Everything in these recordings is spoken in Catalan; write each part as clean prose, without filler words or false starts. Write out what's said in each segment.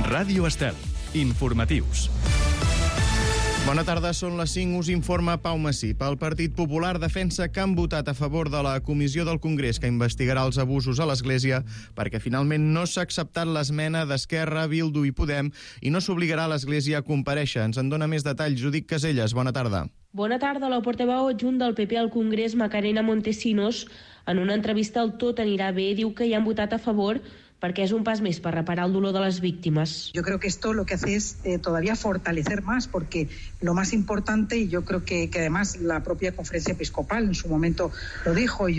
Ràdio Estel. Informatius. Bona tarda, són les 5, us informa Pau Massip. El Partit Popular defensa que han votat a favor de la comissió del Congrés que investigarà els abusos a l'Església perquè finalment no s'ha acceptat l'esmena d'Esquerra, Bildu i Podem i no s'obligarà l'Església a comparèixer. Ens en dona més detalls Judit Caselles. Bona tarda. Bona tarda. La portaveu adjunt del PP al Congrés, Macarena Montesinos, en una entrevista al Tot anirà bé, diu que hi han votat a favor perquè es un pas més para reparar el dolor de las víctimas. Yo creo que esto lo que hace es todavía fortalecer más, porque lo más importante, y yo creo que además la propia Conferencia Episcopal en su momento lo dijo, y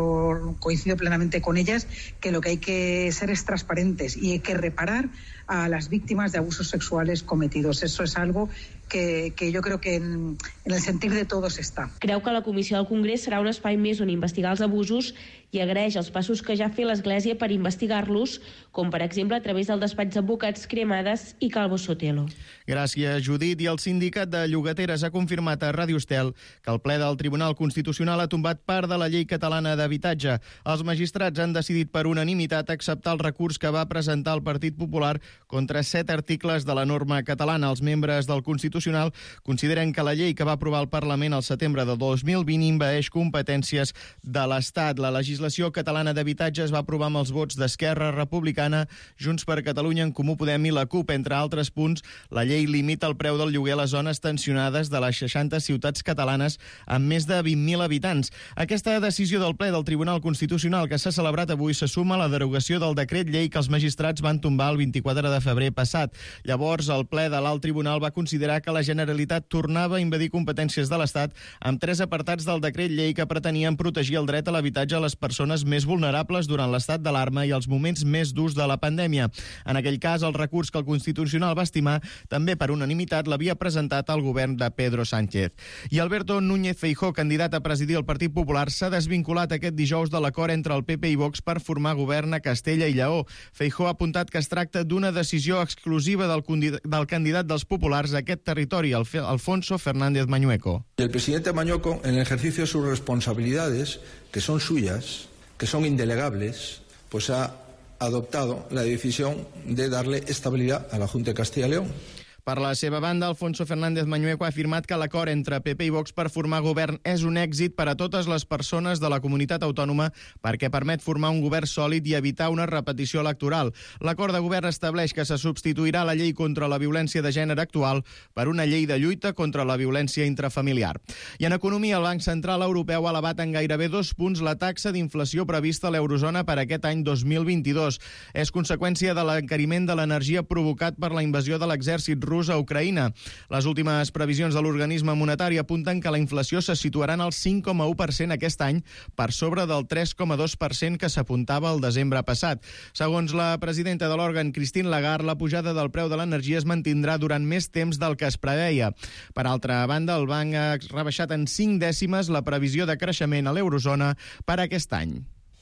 yo coincido plenamente con ellas, que lo que hay que ser es transparentes y hay que reparar a las víctimas de abusos sexuales cometidos. Eso es algo que yo creo que en el sentir de todos està. Creu que la Comissió del Congrés serà un espai més on investigar els abusos i agraeix els passos que ja ha fet l'Església per investigar-los, com per exemple a través del despatx d'advocats Cremades i Calvo Sotelo. Gràcies, Judit. I el sindicat de llogateres ha confirmat a Ràdio Estel que el ple del Tribunal Constitucional ha tombat part de la llei catalana d'habitatge. Els magistrats han decidit per unanimitat acceptar el recurs que va presentar el Partit Popular contra 7 articles de la norma catalana. Els membres del Constitucional consideren que la llei que va aprovar el Parlament al setembre de 2020 envaeix competències de l'Estat. La legislació catalana d'habitatge es va aprovar amb els vots d'Esquerra Republicana, Junts per Catalunya, En Comú Podem i la CUP. Entre altres punts, la llei limita el preu del lloguer a les zones tensionades de les 60 ciutats catalanes amb més de 20.000 habitants. Aquesta decisió del ple del Tribunal Constitucional que s'ha celebrat avui se suma a la derogació del decret llei que els magistrats van tombar el 24 de febrer passat. Llavors, el ple de l'Alt Tribunal va considerar que la Generalitat tornava a invadir competències de l'Estat amb 3 apartats del decret llei que pretenien protegir el dret a l'habitatge a les persones més vulnerables durant l'estat d'alarma i els moments més durs de la pandèmia. En aquell cas, el recurs que el Constitucional va estimar, també per unanimitat, l'havia presentat al govern de Pedro Sánchez. I Alberto Núñez Feijóo, candidat a presidir el Partit Popular, s'ha desvinculat aquest dijous de l'acord entre el PP i Vox per formar govern a Castella i Lleó. Feijóo ha apuntat que es tracta d'una decisió exclusiva del candidat dels populars a aquest territori, Alfonso Fernández Mañueco. El presidente Mañueco, en el ejercicio de sus responsabilidades, que son suyas, que son indelegables, pues ha adoptado la decisión de darle estabilidad a la Junta de Castilla y León. Per la seva banda, Alfonso Fernández Mañueco ha afirmat que l'acord entre PP i Vox per formar govern és un èxit per a totes les persones de la comunitat autònoma perquè permet formar un govern sòlid i evitar una repetició electoral. L'acord de govern estableix que se substituirà la llei contra la violència de gènere actual per una llei de lluita contra la violència intrafamiliar. I en economia, el Banc Central Europeu ha elevat en gairebé 2 punts la taxa d'inflació prevista a l'eurozona per aquest any 2022. És conseqüència de l'encariment de l'energia provocat per la invasió de l'exèrcit rus a Ucraïna. Les últimes previsions de l'organisme monetari apunten que la inflació se situarà en el 5,1% aquest any, per sobre del 3,2% que s'apuntava el desembre passat. Segons la presidenta de l'òrgan, Christine Lagarde, la pujada del preu de l'energia es mantindrà durant més temps del que es preveia. Per altra banda, el banc ha rebaixat en 5 dècimes la previsió de creixement a l'eurozona per aquest any.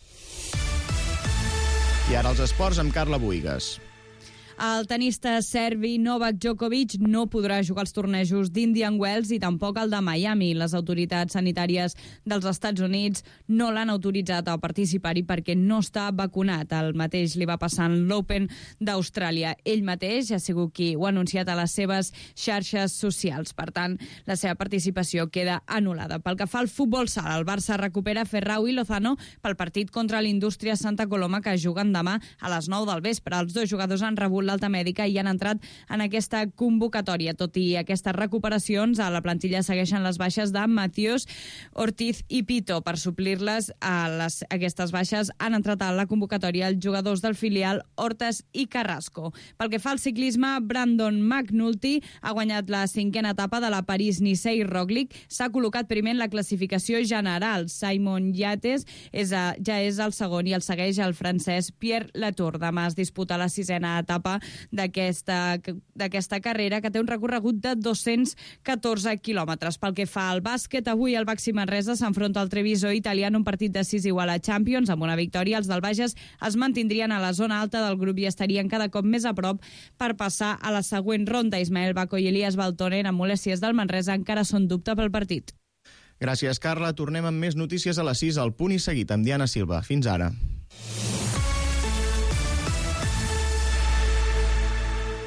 I ara els esports amb Carla Buïgas. El tenista serbi Novak Djokovic no podrà jugar als tornejos d'Indian Wells i tampoc el de Miami. Les autoritats sanitàries dels Estats Units no l'han autoritzat a participar-hi perquè no està vacunat. El mateix li va passar en l'Open d'Austràlia. Ell mateix ha sigut qui ho ha anunciat a les seves xarxes socials. Per tant, la seva participació queda anul·lada. Pel que fa al futbol sala, el Barça recupera Ferrau i Lozano pel partit contra l'Indústria Santa Coloma que juguen demà a les 9 del vespre. Els 2 jugadors han rebut l'alta mèdica i han entrat en aquesta convocatòria. Tot i aquestes recuperacions, a la plantilla segueixen les baixes de Matius, Ortiz i Pito. Per suplir-les a aquestes baixes han entrat a la convocatòria els jugadors del filial Hortas i Carrasco. Pel que fa al ciclisme, Brandon McNulty ha guanyat la 5a etapa de la París-Nice Roglic. S'ha col·locat primer en la classificació general. Simon Yates ja és el segon i el segueix el francès Pierre Latour. Demà es disputa la 6a etapa d'aquesta carrera, que té un recorregut de 214 quilòmetres. Pel que fa al bàsquet, avui el Baxi Manresa s'enfronta al Treviso italià en un partit decisiu a la Champions. Amb una victòria, els del Bages es mantindrien a la zona alta del grup i estarien cada cop més a prop per passar a la següent ronda. Ismael Baco i Elias Baltonen, amb molèsties del Manresa, encara són dubte pel partit. Gràcies, Carla. Tornem amb més notícies a les 6 al Punt i Seguit amb Diana Silva. Fins ara.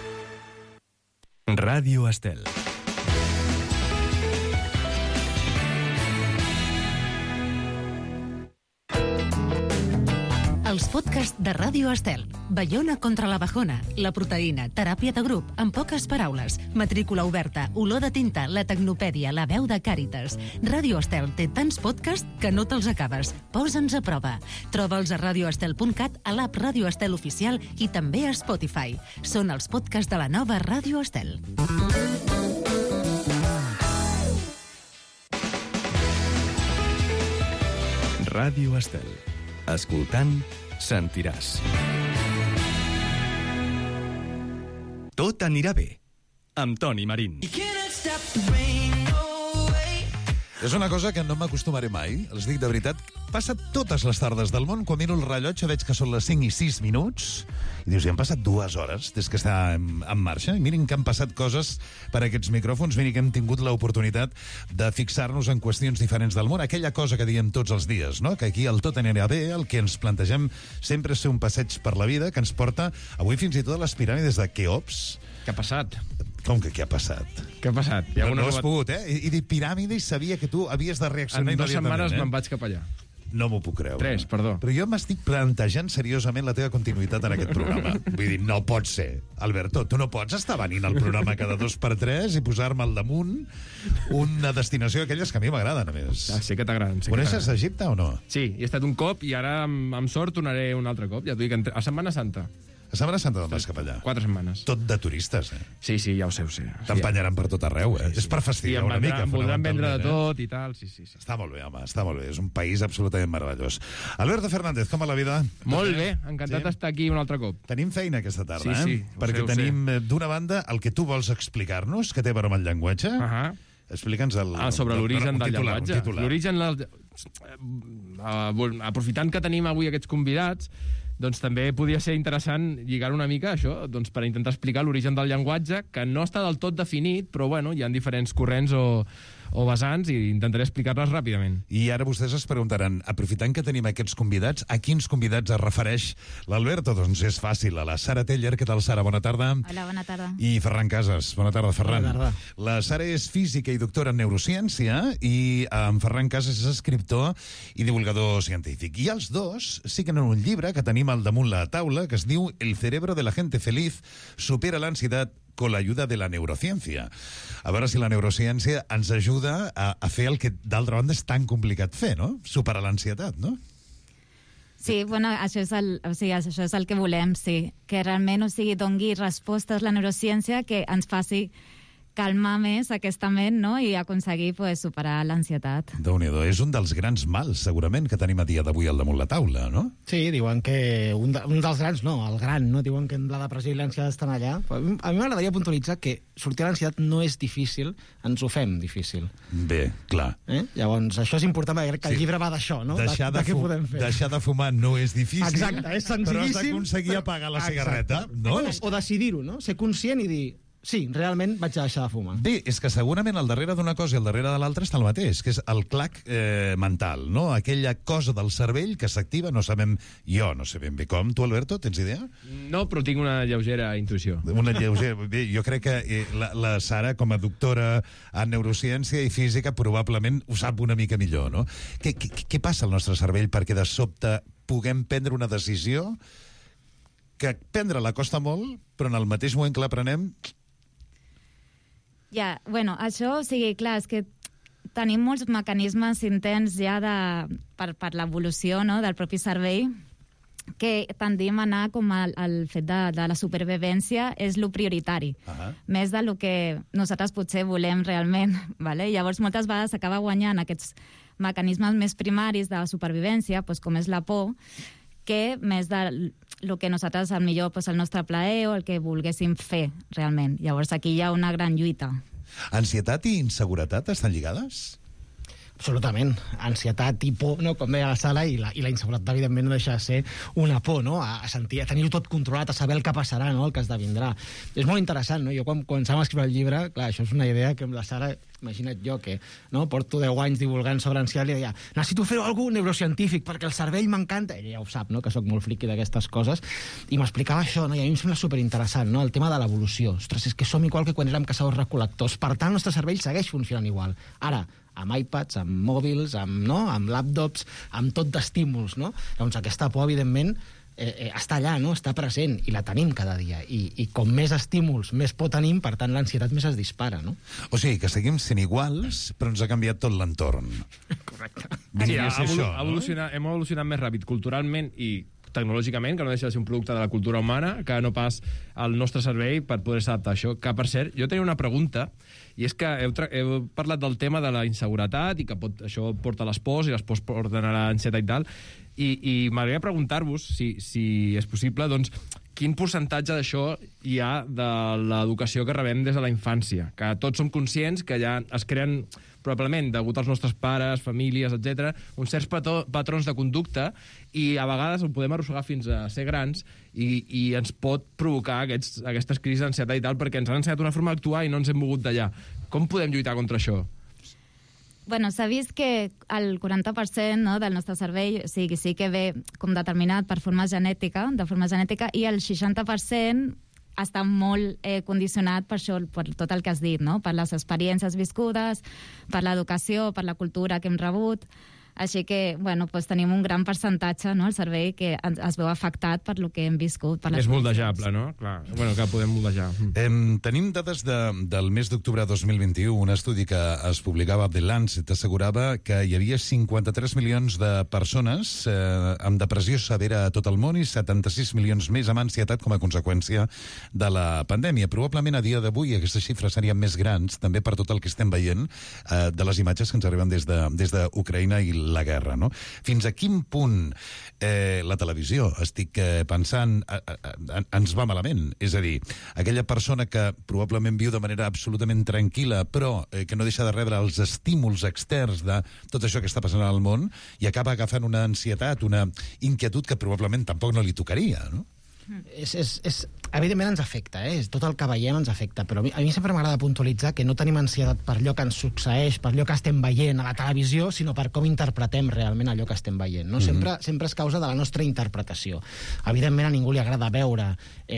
Ràdio Estel. Els podcasts de Ràdio Estel. Baiona contra la bajona, la proteïna, teràpia de grup, en poques paraules, matrícula oberta, olor de tinta, la tecnopèdia, la veu de Càritas. Ràdio Estel té tants podcasts que no te'ls acabes. Posa'ns a prova. Troba'ls a radioestel.cat, a l'app Ràdio Estel oficial i també a Spotify. Són els podcasts de la nova Ràdio Estel. Ràdio Estel. Escoltant, sentiràs. Tot anirà bé, amb Toni Marín. És una cosa que no m'acostumaré mai, els dic de veritat. Passa totes les tardes del món, quan miro el rellotge veig que són les 5 i 6 minuts, i dius, ja han passat 2 hores des que està en marxa, i mirin que han passat coses per aquests micròfons, mirin que hem tingut l'oportunitat de fixar-nos en qüestions diferents del món, aquella cosa que diem tots els dies, no? Que aquí el tot anirà bé, el que ens plantegem sempre és fer un passeig per la vida, que ens porta, avui fins i tot a les piràmides de Keops. Què ha passat? Com que què ha passat? Què ha passat? No has pogut, eh? I dir piràmide i sabia que tu havies de reaccionar immediatament. En 2 setmanes me'n vaig cap allà. No m'ho puc creure. 3, perdó. Però jo m'estic plantejant seriosament la teva continuïtat en aquest programa. Vull dir, no pot ser. Alberto, tu no pots estar venint al programa cada 2x3 i posar-me al damunt una destinació d'aquelles que a mi m'agraden, a més. Sí que t'agraden. Coneixes Egipte o no? Sí, he estat un cop i ara, amb sort, tornaré un altre cop. Ja t'ho dic, a Setmana Santa. A Setmana Santa d'on vas cap allà? 4 setmanes. Tot de turistes, eh? Sí, ja ho sé. T'empanyaran per tot arreu, eh? És per fastidiar una mica. Em voldran vendre de tot i tal, sí. Està molt bé, home, està molt bé. És un país absolutament meravellós. Alberto Fernández, com va la vida? Molt bé, encantat d'estar aquí un altre cop. Tenim feina aquesta tarda, sí, perquè tenim, d'una banda, el que tu vols explicar-nos, que té a veure amb el llenguatge. Explica'ns el... sobre l'origen del llenguatge. L'origen... Aprofitant que tenim avui aquests convidats, doncs també podria ser interessant lligar una mica això, doncs per intentar explicar l'origen del llenguatge, que no està del tot definit, però bueno, hi ha diferents corrents o vessants i intentaré explicar-les ràpidament. I ara vostès es preguntaran, aprofitant que tenim aquests convidats, a quins convidats es refereix l'Alberto? Doncs és fàcil, a la Sara Teller. Què tal, Sara? Bona tarda. Hola, bona tarda. I Ferran Casas. Bona tarda, Ferran. Bona tarda. La Sara és física i doctora en neurociència i en Ferran Casas és escriptor i divulgador científic. I els dos siguen un llibre que tenim al damunt la taula que es diu El cerebro de la gente feliz supera l'ansiedad con la ayuda de la neurociència. A veure si la neurociència ens ajuda a fer el que, d'altra banda, és tan complicat fer, no? Superar l'ansietat, no? Sí, bueno, això és el que volem, sí. Que realment, doni respostes la neurociència que ens faci calmar més aquesta ment, no? I aconseguir superar l'ansietat. Déu-n'hi-do, és un dels grans mals, segurament, que tenim a dia d'avui al damunt la taula, no? Sí, diuen que un dels grans, no, el gran, no? Diuen que la depressió i l'ansietat estan allà. A mi m'agradaria puntualitzar que sortir a l'ansietat no és difícil, ens ho fem difícil. Bé, clar. Llavors, això és important, perquè crec que el llibre va d'això, no? Deixar de fumar no és difícil. Exacte, és senzillíssim. Però has d'aconseguir apagar la cigarreta, no? O decidir-ho, no? Ser conscient i dir... Sí, realment vaig a deixar de fumar. Bé, és que segurament al darrere d'una cosa i al darrere de l'altra està el mateix, que és el clac mental, no? Aquella cosa del cervell que s'activa, no sé ben bé com. Tu, Alberto, tens idea? No, però tinc una lleugera intuïció. Bé, jo crec que la Sara, com a doctora en neurociència i física, probablement ho sap una mica millor, no? Què passa al nostre cervell perquè de sobte puguem prendre una decisió que prendre-la costa molt, però en el mateix moment que la prenem... Ja, bueno, això, clar, és que tenim molts mecanismes intents ja per l'evolució, no?, del propi cervell, que tendim a anar com al fet de la supervivència és lo prioritari, més del que nosaltres potser volem realment, ¿vale? Llavors moltes vegades s'acaba guanyant aquests mecanismes més primaris de supervivència, com és la por, que més del que nosaltres, millor, el nostre plaer o el que volguéssim fer, realment. Llavors, aquí hi ha una gran lluita. Ansietat i inseguretat estan lligades? Absolutament. Ansietat i por, no? Com deia la Sala, i la inseguretat, evidentment, no deixa de ser una por, no? A sentir, a tenir-ho tot controlat, a saber el que passarà, no? El que esdevindrà. És molt interessant, no? Jo, quan començàvem a escriure el llibre, clar, això és una idea que amb la Sara, imagina't jo, que no? Porto 10 anys divulgant sobre ansietat, i deia, necessito fer alguna cosa neurocientífic, perquè el cervell m'encanta. Ella ja ho sap, no? Que sóc molt friqui d'aquestes coses, i m'explicava això, no? I a mi em sembla superinteressant, no? El tema de l'evolució. Ostres, és que som igual que quan érem caçadors-recol·lectors. Per tant, el nostre cervell segueix funcionant igual. Ara, amb iPads, amb mòbils, amb laptops, amb tot d'estímuls, no? Llavors, aquesta por, evidentment, està allà, no? Està present, i la tenim cada dia. I com més estímuls, més por tenim, per tant, l'ansietat més es dispara, no? O sigui, que seguim sent iguals, però ens ha canviat tot l'entorn. Correcte. Sí, hem evolucionat més ràpid culturalment i tecnològicament, que no deixa de ser un producte de la cultura humana, que no pas el nostre cervell per poder-se adaptar a això. Que, per cert, jo tenia una pregunta, i és que heu parlat del tema de la inseguretat i que això porta a les pors i les pors porten a l'ansietat i tal, i m'agradaria preguntar-vos, si és possible, doncs, quin percentatge d'això hi ha de l'educació que rebem des de la infància? Que tots som conscients que ja es creen, probablement, degut als nostres pares, famílies, etc., uns certs patrons de conducta, i a vegades ho podem arrossegar fins a ser grans i ens pot provocar aquestes crisis d'ansietat i tal, perquè ens han ensenyat una forma d'actuar i no ens hem mogut d'allà. Com podem lluitar contra això? Bueno, s'ha vist que el 40%, no, del nostre cervell sí que ve com determinat de forma genètica, i el 60% està molt condicionat per això, per tot el que has dit, no? Per les experiències viscudes, per l'educació, per la cultura que hem rebut. Així que, bueno, doncs tenim un gran percentatge, no?, el cervell que es veu afectat per lo que hem viscut. Per les és moldejable, no? Clar, bueno, que podem moldejar. Tenim dades del mes d'octubre de 2021. Un estudi que es publicava a The Lancet assegurava que hi havia 53 milions de persones amb depressió severa a tot el món i 76 milions més amb ansietat com a conseqüència de la pandèmia. Probablement a dia d'avui aquestes xifres serien més grans, també per tot el que estem veient de les imatges que ens arriben des d'Ucraïna i la guerra, no? Fins a quin punt la televisió, estic pensant, ens va malament? És a dir, aquella persona que probablement viu de manera absolutament tranquil·la, però que no deixa de rebre els estímuls externs de tot això que està passant al món i acaba agafant una ansietat, una inquietud que probablement tampoc no li tocaria, no? Evidentment ens afecta, tot el que veiem ens afecta, però a mi sempre m'agrada puntualitzar que no tenim ansietat per allò que ens succeeix, per allò que estem veient a la televisió, sinó per com interpretem realment allò que estem veient, no? Sempre és causa de la nostra interpretació. Evidentment a ningú li agrada veure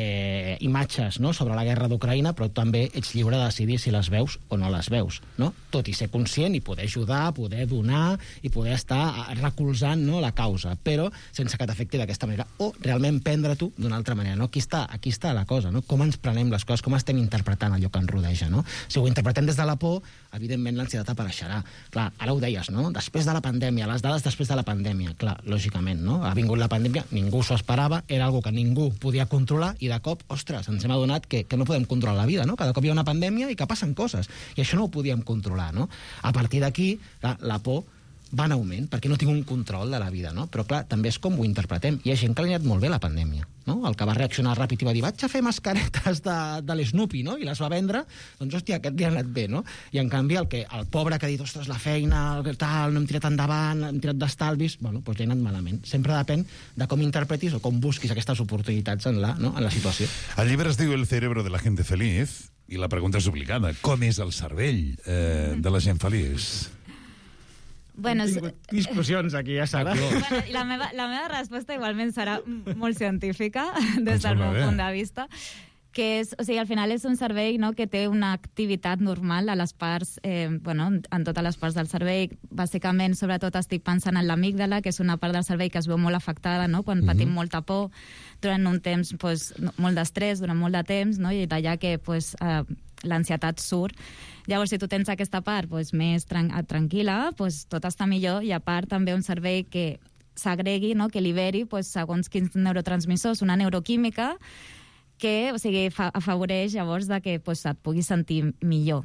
imatges, no?, sobre la guerra d'Ucraïna, però també ets lliure de decidir si les veus o no les veus, no? Tot i ser conscient i poder ajudar, poder donar i poder estar recolzant, no?, la causa, però sense que t'afecti d'aquesta manera, o realment prendre-t'ho d'una altra manera, no? Aquí està la cosa, no? Com ens prenem les coses, com estem interpretant allò que ens rodeja, no? Si ho interpretem des de la por, evidentment l'ansietat apareixerà. Clar, ara ho deies, no? Després de la pandèmia, les dades després de la pandèmia, clar, lògicament, no? Ha vingut la pandèmia, ningú s'ho esperava, era algo que ningú podia controlar i de cop, ostres, ens hem adonat que no podem controlar la vida, no? Cada cop hi ha una pandèmia i que passen coses, i això no ho podíem controlar, no? A partir d'aquí, la por va en augment, perquè no tinc un control de la vida, no? Però, clar, també és com ho interpretem. Hi ha gent que li ha anat molt bé la pandèmia, no? El que va reaccionar ràpid i va dir, vaig a fer mascaretes de l'Snoopy, no? I les va vendre, doncs, hòstia, aquest li ha anat bé, no? I, en canvi, el pobre que ha dit, ostres, la feina, tal, no hem tirat endavant, hem tirat d'estalvis, bueno, doncs li ha anat malament. Sempre depèn de com interpretis o com busquis aquestes oportunitats en la situació. El llibre es diu El cerebro de la gente feliz, i la pregunta és obligada. Com és el cervell de la gent feliç? Bueno, hem tingut discussions aquí, ja Sara. Bueno, la meva resposta igualment serà molt científica des del meu punt de vista, que és, o sigui, al final és un cervell, no?, que té una activitat normal a les parts, en totes les parts del cervell. Bàsicament, sobretot estic pensant en l'amígdala, que és una part del cervell que es veu molt afectada, no?, quan patim molta por, durant un temps, molt d'estrès, durant molt de temps, no?, i d'allà que l'ansietat surt. Llavors, si tu tens aquesta part més tranquil·la, tot està millor, i a part també un cervell que s'agregui, no?, que liberi segons quins neurotransmissors, una neuroquímica que, o sigui, afavoreix llavors que et puguis sentir millor.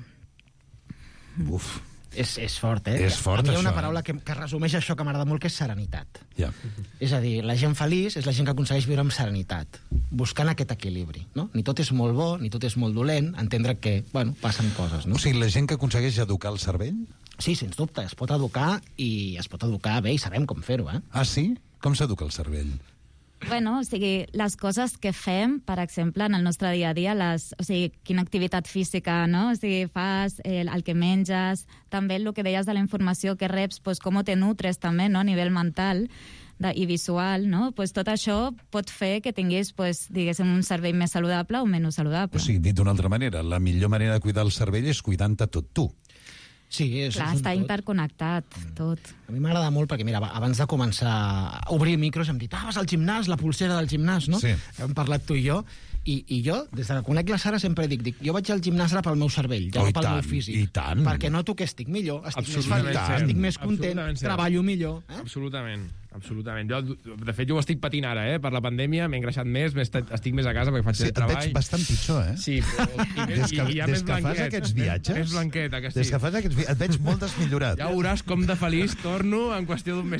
Uf. És fort, És fort, hi ha una això, paraula que resumeix això que m'agrada molt, que és serenitat. Ja. És a dir, la gent feliç és la gent que aconsegueix viure amb serenitat, buscant aquest equilibri, no? Ni tot és molt bo, ni tot és molt dolent, entendre que, passen coses, no? O sigui, la gent que aconsegueix educar el cervell? Sí, sens dubte, es pot educar i es pot educar bé i sabem com fer-ho, eh? Ah, sí? Com s'educa el cervell? Bueno, o sigui, les coses que fem, per exemple, en el nostre dia a dia, o sigui, quina activitat física, no? O sigui, fas, el que menges, també el que deies de la informació que reps, pues, com te nutres també, no?, a nivell mental i visual, no? Pues tot això pot fer que tinguis, pues, diguéssim, un cervell més saludable o menys saludable. O sigui, dit d'una altra manera, la millor manera de cuidar el cervell és cuidant-te tot tu. Sí, clar, està interconnectat, tot. A mi m'agrada molt perquè, mira, abans de començar a obrir micros hem dit, vas al gimnàs, la pulsera del gimnàs, no? Sí. Hem parlat tu i jo, i jo, des que conec la Sara, sempre dic, jo vaig al gimnàs ara pel meu cervell, ja no pel meu físic. I tant. Perquè noto que estic millor, estic més feliç, estic més content, treballo millor. Absolutament. Jo, de fet, jo ho estic patint ara, per la pandèmia, m'he engreixat més, estic més a casa perquè faig treball. Et veig bastant pitjor, eh? Sí, però des que fas aquests viatges... Més blanqueta, que sí. Des que fas aquests viatges, et veig molt desmillorat. Ja veuràs com de feliç torno en qüestió d'un mes.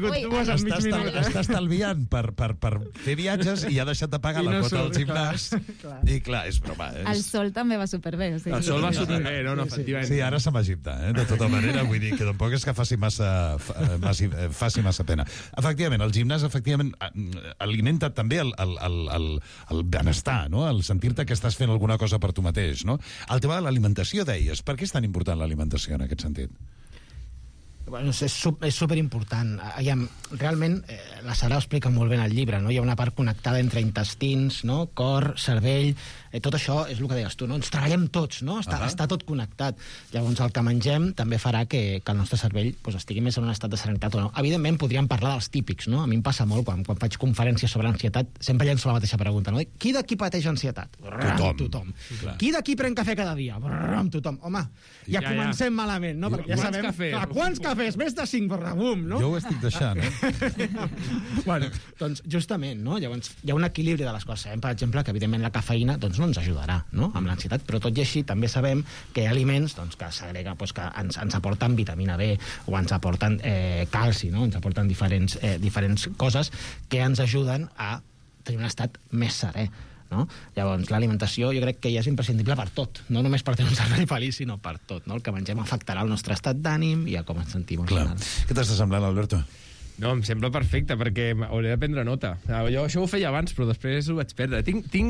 Està estalviant per fer viatges i ha deixat de pagar la quota del gimnàs. I clar, és broma. El sol també va superbé. El sol va superbé, no? Efectivament. Sí, ara se'n va a Egipte, de tota manera. Vull dir que tampoc és que faci massa pena. Efectivament, el gimnàs alimenta també el benestar, no? El sentir-te que estàs fent alguna cosa per tu mateix, no? El tema de l'alimentació, deies. Per què és tan important l'alimentació en aquest sentit? Bueno, és superimportant. Realment, la Sara ho explica molt bé en el llibre, no? Hi ha una part connectada entre intestins, no? Cor, cervell... Tot això és el que deies tu, no? Ens treballem tots, no? Està tot connectat. Llavors, el que mengem també farà que el nostre cervell estigui més en un estat de serenitat o no. Evidentment, podríem parlar dels típics, no? A mi em passa molt, quan faig conferències sobre ansietat, sempre llenço la mateixa pregunta, no? Qui d'aquí pateix ansietat? Tothom. Qui d'aquí pren cafè cada dia? Tothom. Home, ja comencem malament, no? Perquè ja sabem... Quants cafès? Més de 5, bum, no? Jo ho estic deixant, eh? Bueno, doncs, justament, no? Llavors, hi ha un equilibri de les coses. Sabem, per exemple, que evidentment la cafeïna no ens ajudarà, no?, amb l'ansietat, però tot i així també sabem que hi ha aliments que s'agrega, que ens aporten vitamina B o ens aporten calci, no?, ens aporten diferents coses que ens ajuden a tenir un estat més serè, no? Llavors, l'alimentació jo crec que ja és imprescindible per tot, no només per tenir un cervell feliç, sinó per tot, no? El que mengem afectarà el nostre estat d'ànim i a com ens sentim. Clar. Què t'està semblant, Alberto? No, em sembla perfecte, perquè hauré de prendre nota. Jo això ho feia abans, però després ho vaig perdre.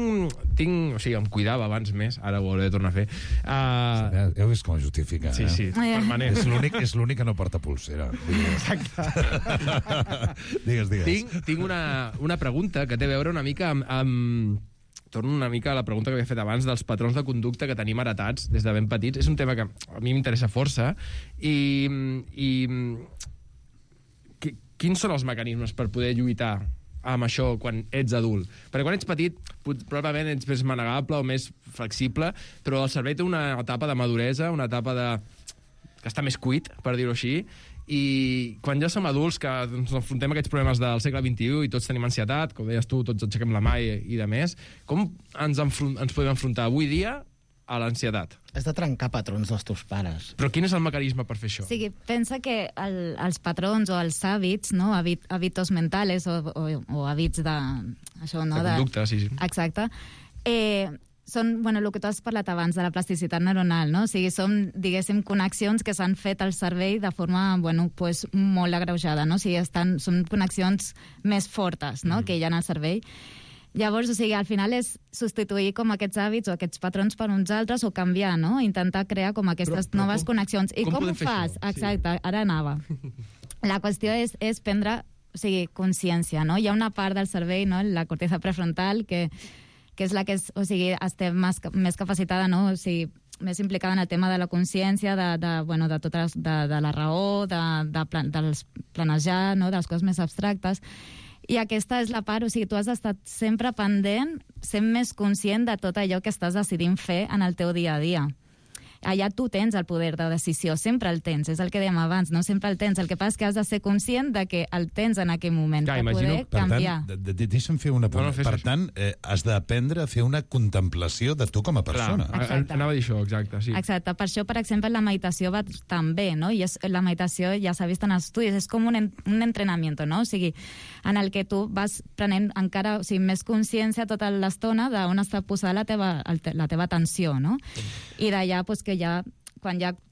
O sigui, em cuidava abans més, ara ho hauré de tornar a fer. Heu vist com es justifica, sí, sí, permanent. És l'únic que no porta pulsera. Exacte. Digues. Tinc una pregunta que té a veure una mica amb torno una mica a la pregunta que havia fet abans dels patrons de conducta que tenim heretats des de ben petits. És un tema que a mi m'interessa força quins són els mecanismes per poder lluitar amb això quan ets adult? Perquè quan ets petit probablement ets més manegable o més flexible, però el cervell té una etapa de maduresa, una etapa que està més cuit, per dir-ho així, i quan ja som adults que ens enfrontem a aquests problemes del segle XXI i tots tenim ansietat, com deies tu, tots aixequem la mà i de més, com ens podem enfrontar avui dia a l'ansietat? Has de trencar patrons dels teus pares. Però quin és el mecanisme per fer això? O sigui, pensa que els patrons o els hàbits, no? Hàbitos mentales o hàbits de... Això, no? De conducta, sí. Exacte. Són, el que tu has parlat abans de la plasticitat neuronal, no? O sigui, són, diguéssim, connexions que s'han fet al cervell de forma, molt agreujada, no? O sigui, són connexions més fortes, no? Que hi ha en el cervell. Llavors, o sigui, al final és substituir com aquests hàbits o aquests patrons per uns altres o canviar, no? Intentar crear com aquestes noves connexions. I com ho fas? Exacte, ara anava. La qüestió és prendre, consciència, no? Hi ha una part del cervell, no? La corteza prefrontal, que és la que estem més capacitada, no? O sigui, més implicada en el tema de la consciència, de la raó, dels planejar, no? De les coses més abstractes. I aquesta és la part, o sigui, tu has d'estar sempre pendent, sent més conscient de tot allò que estàs decidint fer en el teu dia a dia. Allà tu tens el poder de decisió, sempre el tens, és el que dèiem abans, no? Sempre el tens. El que passa és que has de ser conscient de que el tens en aquell moment, per poder canviar. Deixa'm fer una punt. Per tant, has d'aprendre a fer una contemplació de tu com a persona. Anava a dir això, exacte, sí. Exacte, per això, per exemple, la meditació va també, no? I la meditació ja s'ha vist en els estudis, és com un entrenament, no? O sigui, en el que tu vas prenent encara més consciència tota l'estona d'on està posada la teva atenció, no? I d'allà, que ja, quan ja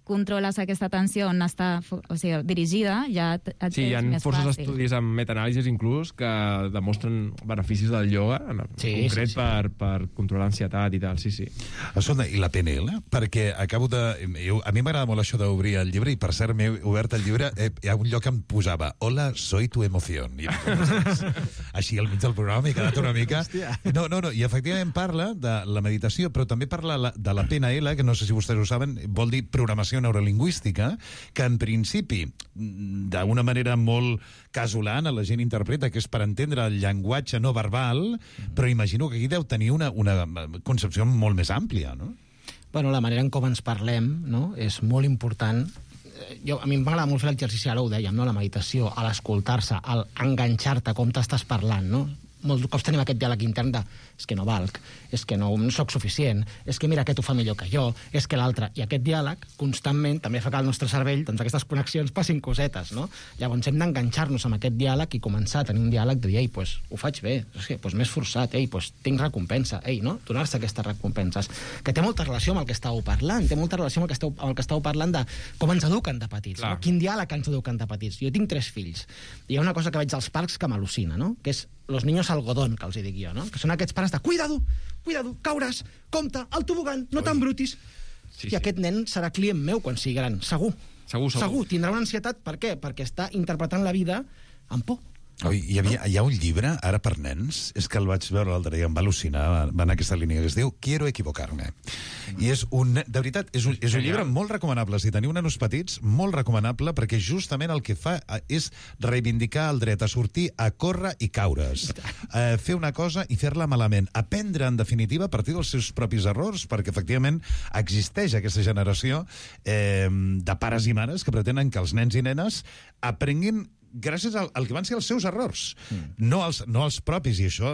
controles aquesta tensió on està dirigida, ja et sí, hi ha és més forces fàcil. estudis amb metanàlisis inclús que demostren beneficis del ioga, en concret per controlar l'ansietat i tal, sí. Escolta, i la PNL? Perquè acabo de... A mi m'agrada molt això d'obrir el llibre, i per cert m'he obert el llibre, hi ha un lloc que em posava Hola, soy tu emoción. I així al mig del programa m'he quedat una mica... No, i efectivament parla de la meditació, però també parla de la PNL, que no sé si vostès ho saben, vol dir programació neurolingüística, que en principi, d'una manera molt casolana, la gent interpreta que és per entendre el llenguatge no verbal, però imagino que aquí deu tenir una concepció molt més àmplia, no? Bueno, la manera en com ens parlem, no?, és molt important. A mi m'agrada molt fer l'exercici, ara ho dèiem, no?, la meditació, a l'escoltar-se, a enganxar-te com t'estàs parlant, no? Molts cops tenim aquest diàleg intern de és que no valc, és que no soc suficient, és que mira aquest ho fa millor que jo, és que l'altre... I aquest diàleg, constantment, també fa que al nostre cervell, doncs aquestes connexions passin cosetes, no? Llavors hem d'enganxar-nos amb aquest diàleg i començar a tenir un diàleg de dir, ei, pues, ho faig bé, és que, pues, m'he esforçat, ei, pues, tinc recompensa, ei, no? Donar-se aquestes recompenses, que té molta relació amb el que estàveu parlant, té molta relació amb el que estàveu parlant de com ens eduquen de petits, no? Quin diàleg ens eduquen de petits. Jo tinc 3 fills, i hi ha una cosa que veig als parcs que m'al·lucina, no?, que és los niños algodón, que els hi dic jo, no?, que són aquests pares de cuidado, cauràs, compte, el tobogan, no t'embrutis. I aquest nen serà client meu quan sigui gran, segur. Segur, tindrà una ansietat, per què? Perquè està interpretant la vida amb por. Hi ha un llibre, ara per nens, és que el vaig veure l'altre dia, em va al·lucinar, va en aquesta línia, que es diu Quiero equivocarme. I és de veritat, és un llibre molt recomanable. Si teniu nanos petits, molt recomanable, perquè justament el que fa és reivindicar el dret a sortir, a córrer i caure's. Fer una cosa i fer-la malament. Aprendre, en definitiva, a partir dels seus propis errors, perquè, efectivament, existeix aquesta generació de pares i mares que pretenen que els nens i nenes aprenguin gràcies al que van ser els seus errors, no els propis, i això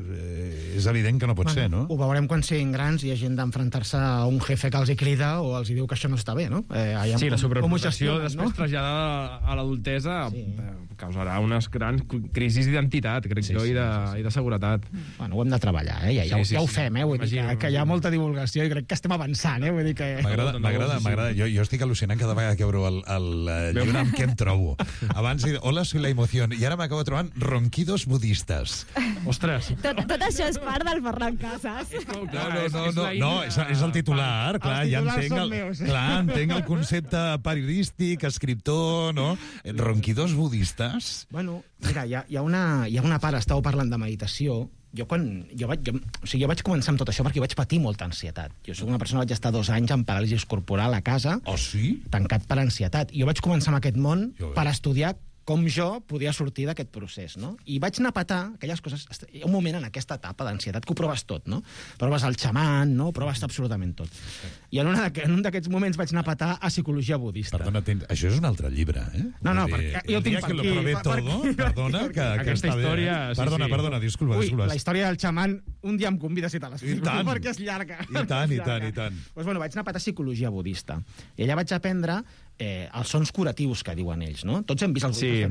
és evident que no pot ser, no? Ho veurem quan siguin grans i hagin d'enfrontar-se a un jefe que els hi crida o els hi diu que això no està bé, no? Sí, la sobreprotecció després traslladada a l'adultesa causarà unes grans crisis d'identitat, crec jo, i de seguretat. Bueno, ho hem de treballar, ja ho fem, vull dir que hi ha molta divulgació i crec que estem avançant, vull dir que... M'agrada, jo estic al·lucinant cada vegada que obro el llibre amb què em trobo. Abans Hola, soy la emoción. I ara m'acabo trobant ronquidos budistes. Ostres. Tot això és part del Ferran Casas. No, és el titular. Clar, ja entenc el concepte periodístic, escriptor, no? Ronquidos budistes. Bueno, mira, hi ha una part, estàu parlant de meditació. Jo vaig començar amb tot això perquè vaig patir molta ansietat. Jo soc una persona que vaig estar 2 anys amb paràlisi corporal a casa, tancat per ansietat. I jo vaig començar amb aquest món per estudiar com jo podia sortir d'aquest procés, no? I vaig anar a petar aquelles coses... Hi ha un moment en aquesta etapa d'ansietat que ho proves tot, no? Proves el xaman, no? Proves absolutament tot. I en un d'aquests moments vaig anar a petar a psicologia budista. Perdona, això és un altre llibre, eh? No, perquè jo tinc per aquí... Perdona, que aquesta història... Perdona, disculpa. La història del xaman, un dia em convides i te l'explico, perquè és llarga. I tant. Doncs bueno, vaig anar a petar psicologia budista. I allà vaig aprendre els sons curatius que diuen ells, no? Tots hem vist el fent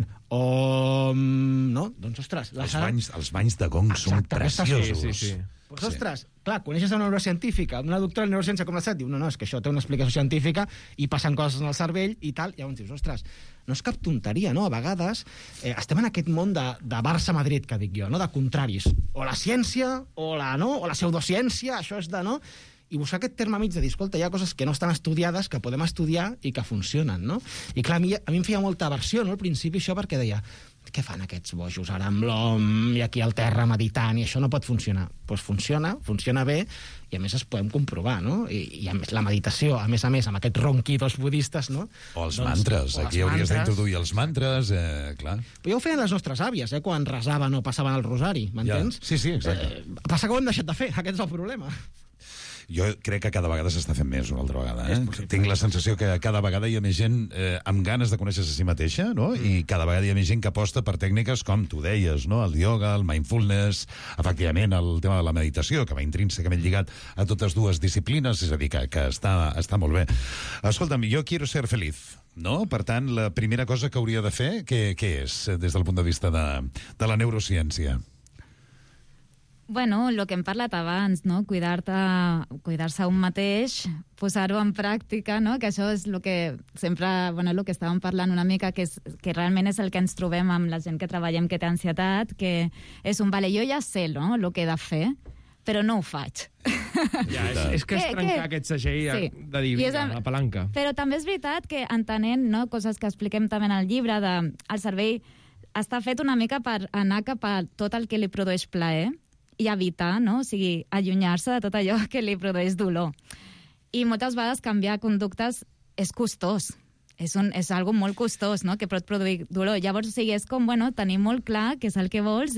no? Doncs, ostres... Els banys de gong són preciosos. Sí. Pues, ostres, clar, coneixes una neurocientífica, una doctora en neurociència com la SET, diu, no, és que això té una explicació científica i passen coses en el cervell i tal, i llavors dius, ostres, no és cap tonteria, no? A vegades estem en aquest món de Barça-Madrid, que dic jo, no? De contraris. O la ciència, o la pseudociència, això és de no... I buscar aquest terme mig de dir, escolta, hi ha coses que no estan estudiades, que podem estudiar i que funcionen, no? I clar, a mi em feia molta aversió, no?, al principi, això, perquè deia, què fan aquests bojos ara amb l'hom i aquí al terra meditant, i això no pot funcionar. Doncs funciona bé, i a més es podem comprovar, no? I a més la meditació, a més, amb aquests ronquidos budistes, no? O els mantres, aquí hauries d'introduir els mantres, clar. Però ja ho feien les nostres àvies, quan resaven o passaven el rosari, m'entens? Sí, exacte. Passa que ho hem deixat de fer, aquest és el problema. Jo crec que cada vegada s'està fent més una altra vegada. Tinc la sensació que cada vegada hi ha més gent amb ganes de conèixer-se a si mateixa, no? I cada vegada hi ha més gent que aposta per tècniques com tu deies, no? El yoga, el mindfulness, efectivament el tema de la meditació, que va intrínsecament lligat a totes dues disciplines, és a dir, que està molt bé. Escolta'm, jo quiero ser feliz, no? Per tant, la primera cosa que hauria de fer, què és, des del punt de vista de la neurociència? Bueno, mira, hi ha una part, estàu parlant de meditació. Jo vaig començar amb tot això perquè vaig estar 2 anys amb paràlisi corporal a casa, tancat per ansietat. I jo vaig aprendre a Bueno, el que hem parlat abans, no? Cuidar-se un mateix, posar-ho en pràctica, no? Que això és el que sempre, bueno, el que estàvem parlant una mica, que realment és el que ens trobem amb la gent que treballem que té ansietat, que és un vale, jo ja sé, no?, el que he de fer, però no ho faig. Ja, és que és trencar aquest segell de dir, la palanca. Però també és veritat que entenent, no, coses que expliquem també en el llibre, el cervell està fet una mica per anar cap a tot el que li produeix plaer i evitar, no? O sigui, allunyar-se de tot allò que li produeix dolor. I moltes vegades canviar conductes és costós. És algo molt costós, no?, que pot produir dolor. Llavors, o sigui, és com, bueno, tenir molt clar què és el que vols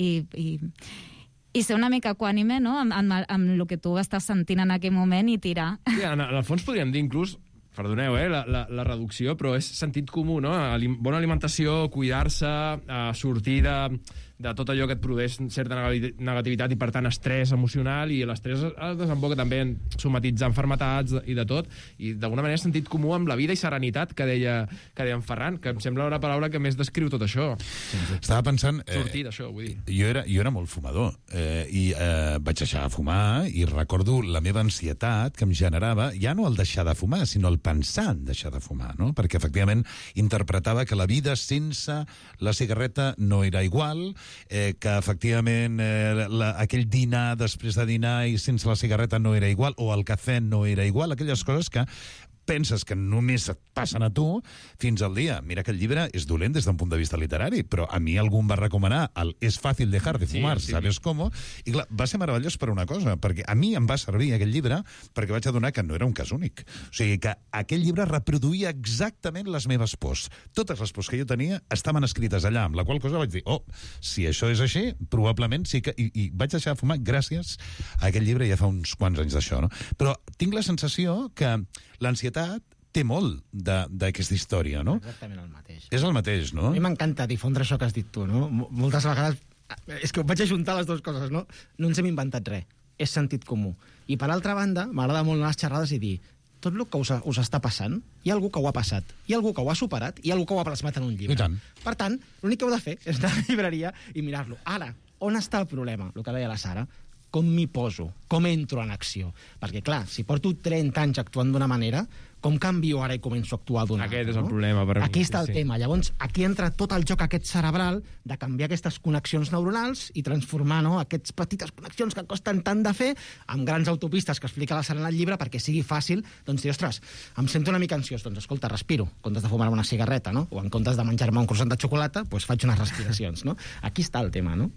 i ser una mica equànime, no?, amb el que tu estàs sentint en aquell moment i tirar. Sí, en el fons podríem dir inclús, perdoneu, la reducció, però és sentit comú, no? Bona alimentació, cuidar-se, sortir de tot allò que et produeix certa negativitat i, per tant, estrès emocional, i l'estrès es desemboca també en somatitzar malalties i de tot, i d'alguna manera sentit comú amb la vida i serenitat que deia en Ferran, que em sembla una paraula que més descriu tot això. Estava pensant... Sortir d'això, vull dir. Jo era molt fumador i vaig deixar de fumar i recordo la meva ansietat que em generava, ja no el deixar de fumar, sinó el pensar en deixar de fumar, no? Perquè efectivament interpretava que la vida sense la cigarreta no era igual, que efectivament aquell dinar després de dinar i sense la cigarreta no era igual, o el cafè no era igual, aquelles coses que penses que només et passen a tu fins al dia. Mira que el llibre és dolent des d'un punt de vista literari, però a mi algú em va recomanar el És fàcil dejar de fumar, sí. ¿Sabes cómo? I clar, va ser meravellós per una cosa, perquè a mi em va servir aquell llibre perquè vaig adonar que no era un cas únic. O sigui, que aquell llibre reproduïa exactament les meves pors. Totes les pors que jo tenia estaven escrites allà, amb la qual cosa vaig dir, si això és així, probablement sí que... I vaig deixar de fumar gràcies a aquell llibre ja fa uns quants anys d'això, no? Però tinc la sensació que l'ansietat té molt d'aquesta història, no? Exactament el mateix. És el mateix, no? A mi m'encanta difondre això que has dit tu, no? Moltes vegades... És que vaig ajuntar les dues coses, no? No ens hem inventat res. És sentit comú. I, per altra banda, m'agrada molt anar a les xerrades i dir tot el que us està passant, hi ha algú que ho ha passat, hi ha algú que ho ha superat, hi ha algú que ho ha plasmat en un llibre. I tant. Per tant, l'únic que heu de fer és anar a la llibreria i mirar-lo. Ara, on està el problema? El que deia la Sara. Com m'hi poso? Com entro en acció? Perquè, clar, si porto 30 anys actuant d'una manera, com canvio ara i començo a actuar d'una altra? Aquest és el problema per mi. Aquí està el tema. Llavors, aquí entra tot el joc aquest cerebral de canviar aquestes connexions neuronals i transformar, no, aquestes petites connexions que costen tant de fer amb grans autopistes que explica la Sara en el llibre perquè sigui fàcil, doncs dir, ostres, em sento una mica ansiós, doncs escolta, respiro, en comptes de fumar-me una cigarreta, no? O en comptes de menjar-me un croissant de xocolata, doncs faig unes respiracions, no? Aquí està el tema, no?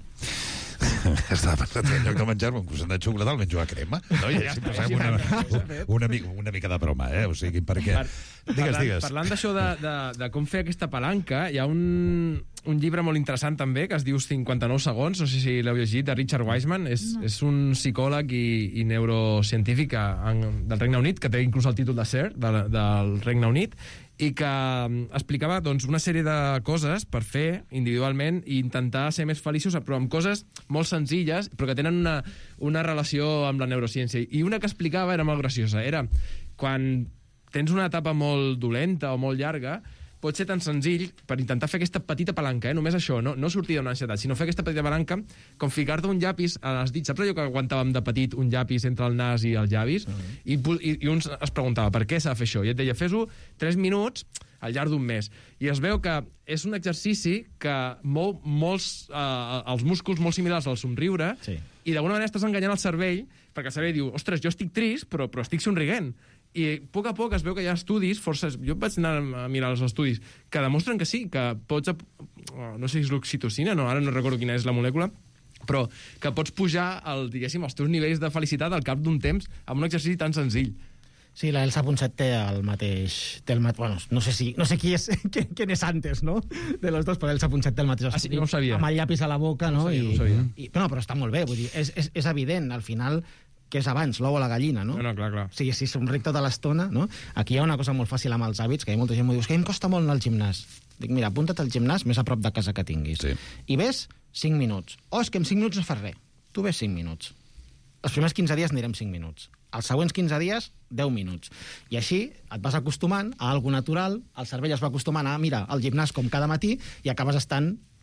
Estava pensant que en lloc de menjar-me un croissant de xocolata el menjo a crema, no? I així passem una mica de broma, O sigui, perquè... Digues. Parlant d'això de com fer aquesta palanca, hi ha un llibre molt interessant també, que es diu 59 segons, no sé si l'heu llegit, de Richard Wiseman. És un psicòleg i neurocientífic del Regne Unit, que té inclús el títol de Sir del Regne Unit, i que explicava doncs, una sèrie de coses per fer individualment i intentar ser més feliços, però amb coses molt senzilles, però que tenen una relació amb la neurociència. I una que explicava era molt graciosa. Era quan tens una etapa molt dolenta o molt llarga, pot ser tan senzill per intentar fer aquesta petita palanca, només això, no sortir d'una ansietat, sinó fer aquesta petita palanca com ficar-te un llapis a les dits. Saps allò que aguantàvem de petit, un llapis entre el nas i els llavis? I un es preguntava, per què s'ha de fer això? I et deia, fes-ho 3 minuts al llarg d'un mes. I es veu que és un exercici que mou molts els músculs molt similars al somriure, i d'alguna manera estàs enganyant el cervell, perquè el cervell diu, ostres, jo estic trist, però estic somrient. I a poc es veu que hi ha estudis, jo vaig anar a mirar els estudis, que demostren que sí, que pots... No sé si és l'oxitocina, ara no recordo quina és la molècula, però que pots pujar, diguéssim, els teus nivells de felicitat al cap d'un temps amb un exercici tan senzill. Sí, la Elsa Ponset té el mateix... Bueno, no sé qui és antes, no?, de los dos, però Elsa Ponset té el mateix estudi. No ho sabia. Amb el llapis a la boca, no? No ho sabia. Però està molt bé, vull dir, és evident, al final... que és abans, l'ou o la gallina, no? No, clar. O sigui, si somric tota l'estona, no? Aquí hi ha una cosa molt fàcil amb els hàbits, que hi ha molta gent que diu, que em costa molt anar al gimnàs. Dic, mira, apunta't al gimnàs més a prop de casa que tinguis. Sí. I ves 5 minuts. És que en 5 minuts no fas res. Tu ves 5 minuts. Els primers 15 dies anirem 5 minuts. Els següents 15 dies, 10 minuts. I així et vas acostumant a alguna natural, el cervell es va acostumant a mirar al gimnàs com cada matí i acabes estant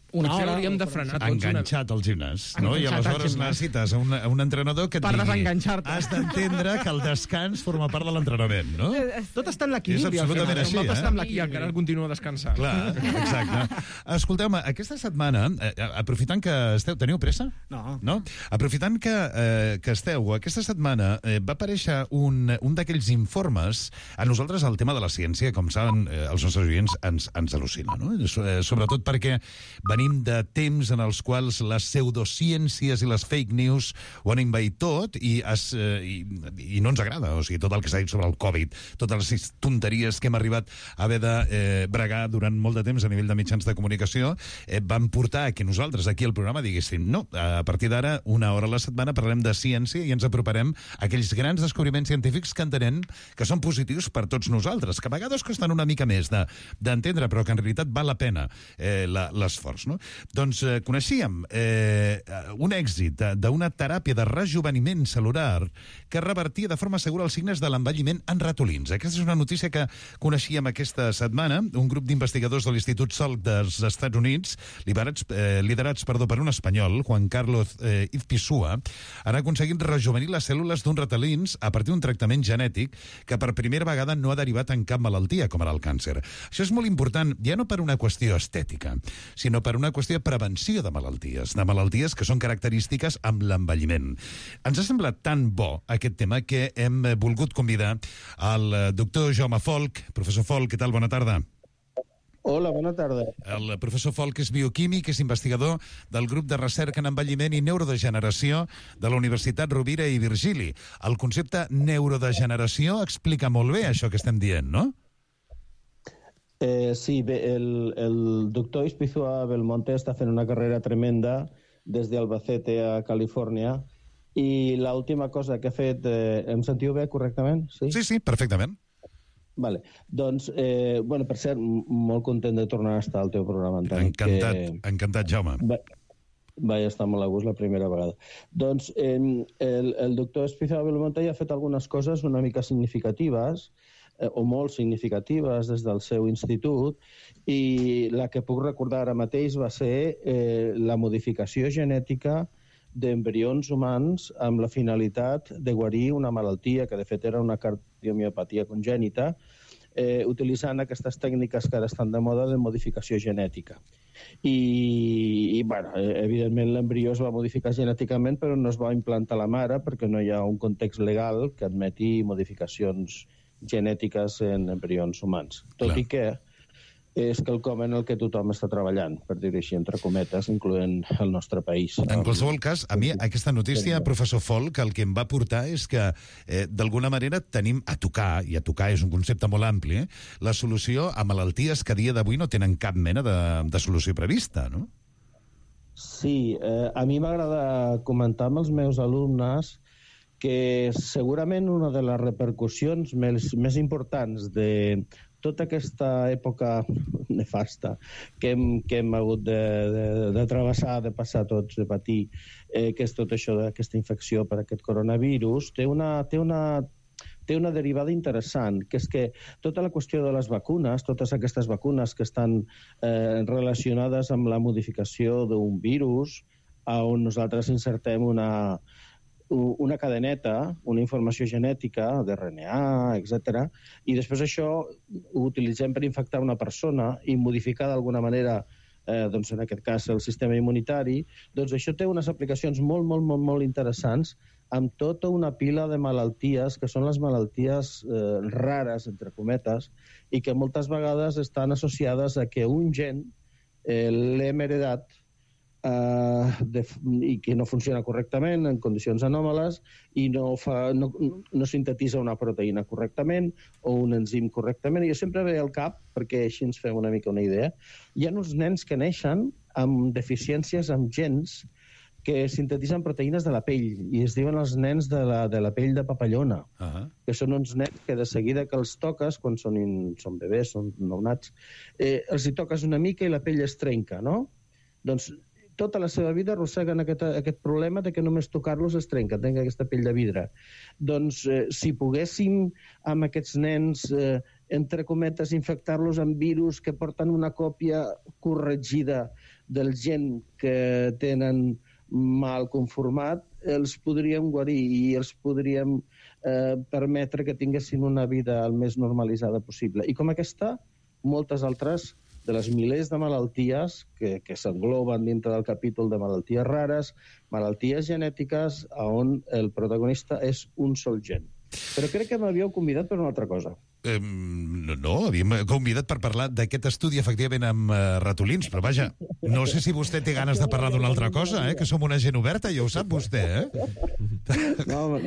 una Potser hora... hauríem de frenar tots enganxat al gimnàs, no? I aleshores necessites un entrenador que et per digui... desenganxar-te. Has d'entendre que el descans forma part de l'entrenament, no? Tot està en l'equilibri. És absolutament així, I encara continua descansant. Clar, exacte. Escolteu-me, aquesta setmana, aprofitant que esteu... Teniu pressa? No. Aprofitant que esteu, aquesta setmana va aparèixer un d'aquells informes. A nosaltres el tema de la ciència, com saben, els nostres oients ens al·lucina, no? Sobretot perquè venim de temps en els quals les pseudociències i les fake news ho han envaït tot i no ens agrada. O sigui, tot el que s'ha dit sobre el Covid, totes les tonteries que hem arribat a haver de bregar durant molt de temps a nivell de mitjans de comunicació, van portar que nosaltres aquí al programa diguéssim no, a partir d'ara, una hora a la setmana parlarem de ciència i ens aproparem a aquells grans descobriments científics que entenem que són positius per tots nosaltres, que a vegades costen una mica més d'entendre, però que en realitat val la pena l'esforç, no? Doncs coneixíem un èxit d'una teràpia de rejuveniment celular que revertia de forma segura els signes de l'envelliment en ratolins. Aquesta és una notícia que coneixíem aquesta setmana. Un grup d'investigadors de l'Institut Salk dels Estats Units, liderats per un espanyol, Juan Carlos Izpisua, han aconseguit rejuvenir les cèl·lules d'uns ratolins a partir d'un tractament genètic que per primera vegada no ha derivat en cap malaltia, com ara el càncer. Això és molt important, ja no per una qüestió estètica, sinó per una qüestió de prevenció de malalties que són característiques amb l'envelliment. Ens ha semblat tan bo aquest tema que hem volgut convidar al doctor Jaume Folch. Professor Folch, què tal? Bona tarda. Hola, bona tarda. El professor Folch és bioquímic, és investigador del grup de recerca en envelliment i neurodegeneració de la Universitat Rovira i Virgili. El concepte neurodegeneració explica molt bé això que estem dient, no? Sí, bé, el doctor Izpisua Belmonte està fent una carrera tremenda des d'Albacete a Califòrnia i l'última cosa que ha fet... Em sentiu bé correctament? Sí, perfectament. Vale. Doncs, per cert, molt content de tornar a estar al teu programa, Antoni. Encantat, Jaume. Vaig estar molt a gust la primera vegada. Doncs el doctor Izpisua Belmonte ha fet algunes coses una mica significatives, o molt significatives des del seu institut, i la que puc recordar ara mateix va ser la modificació genètica d'embrions humans amb la finalitat de guarir una malaltia que de fet era una cardiomiopatia congènita, utilitzant aquestes tècniques que ara estan de moda de modificació genètica. I evidentment l'embrió es va modificar genèticament però no es va implantar a la mare perquè no hi ha un context legal que admeti modificacions genètiques en embrions humans. Tot i que és quelcom en el que tothom està treballant, per dir-ho així, entre cometes, incloent el nostre país. En qualsevol cas, a mi aquesta notícia, professor Folch, el que em va portar és que, d'alguna manera, tenim a tocar, i a tocar és un concepte molt ampli, la solució a malalties que a dia d'avui no tenen cap mena de solució prevista, no? Sí, a mi m'agrada comentar amb els meus alumnes que segurament una de les repercussions més importants de tota aquesta època nefasta que hem hagut de travessar, de passar tots, de patir, que és tot això d'aquesta infecció per aquest coronavirus, té una derivada interessant, que és que tota la qüestió de les vacunes, totes aquestes vacunes que estan relacionades amb la modificació d'un virus, on nosaltres insertem una cadeneta, una informació genètica, d'RNA, etc. I després això ho utilitzem per infectar una persona i modificar d'alguna manera, doncs en aquest cas, el sistema immunitari. Doncs això té unes aplicacions molt interessants amb tota una pila de malalties, que són les malalties rares, entre cometes, i que moltes vegades estan associades a que un gen l'hem heredat i que no funciona correctament en condicions anòmales i no sintetitza una proteïna correctament o un enzim correctament. I jo sempre ve al cap, perquè així ens fem una mica una idea, hi ha uns nens que neixen amb deficiències amb gens que sintetitzen proteïnes de la pell i es diuen els nens de la pell de papallona, que són uns nens que de seguida que els toques, quan són bebès, són nounats, els hi toques una mica i la pell es trenca, no? Doncs tota la seva vida arrosseguen aquest problema de que només tocar-los es trenca, tenen aquesta pell de vidre. Doncs si poguéssim amb aquests nens, entre cometes, infectar-los amb virus que porten una còpia corregida del gent que tenen mal conformat, els podríem guarir i els podríem permetre que tinguessin una vida el més normalitzada possible. I com aquesta, moltes altres de les milers de malalties que s'engloben dintre del capítol de malalties rares, malalties genètiques on el protagonista és un sol gen. Però crec que m'havíeu convidat per una altra cosa. No, havíem convidat per parlar d'aquest estudi, efectivament, amb ratolins, però vaja, no sé si vostè té ganes de parlar d'una altra cosa, que som una gent oberta, ja ho sap vostè, No,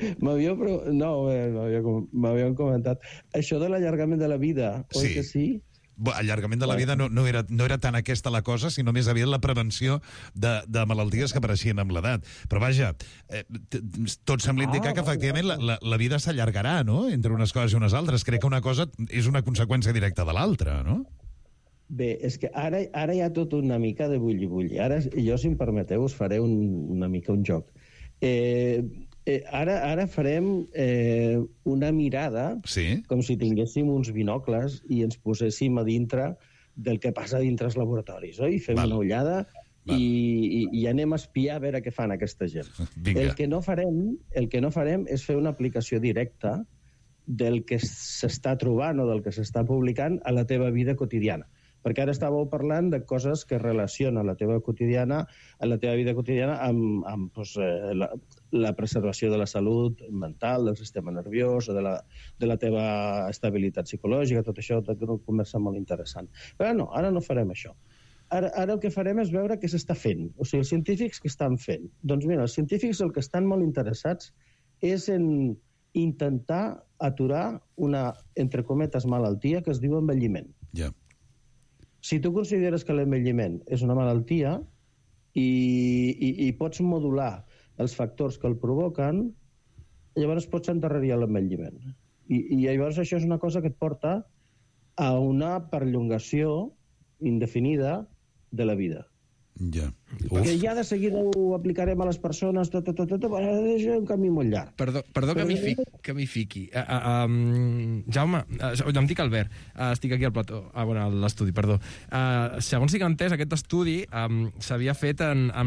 m'havien comentat. Això de l'allargament de la vida, oi que sí? Allargament de la vida no era tant aquesta la cosa, sinó més aviat la prevenció de malalties que apareixien amb l'edat. Però vaja, tot sembla indicar que efectivament la vida s'allargarà, no?, entre unes coses i unes altres. Crec que una cosa és una conseqüència directa de l'altra, no? Bé, és que ara hi ha tot una mica de bulli-bulli. Ara, jo, si em permeteu, us faré una mica un joc. Ara farem una mirada, com si tinguéssim uns binocles i ens poséssim a dintre del que passa dintre els laboratoris, oi? Fem una ullada i anem a espiar a veure què fan aquesta gent. El que no farem és fer una aplicació directa del que s'està trobant o del que s'està publicant a la teva vida quotidiana. Perquè ara estàveu parlant de coses que relacionen la teva vida quotidiana amb la preservació de la salut mental, del sistema nerviós, de la teva estabilitat psicològica, tot això, tot una conversa molt interessant. Però no, ara no farem això. Ara el que farem és veure què s'està fent. O sigui, els científics què estan fent? Doncs mira, els científics el que estan molt interessats és en intentar aturar una, entre cometes, malaltia que es diu envelliment. Si tu consideres que l'envelliment és una malaltia i pots modular els factors que el provoquen, llavors pots endarrerir l'envelliment. I llavors això és una cosa que et porta a una perllongació indefinida de la vida. Que ja de seguida ho aplicarem a les persones, és un camí molt llarg. Perdó que m'hi fiqui. Jaume, em dic Albert, estic aquí al plató, a l'estudi, perdó. Segons tinc entès, aquest estudi s'havia fet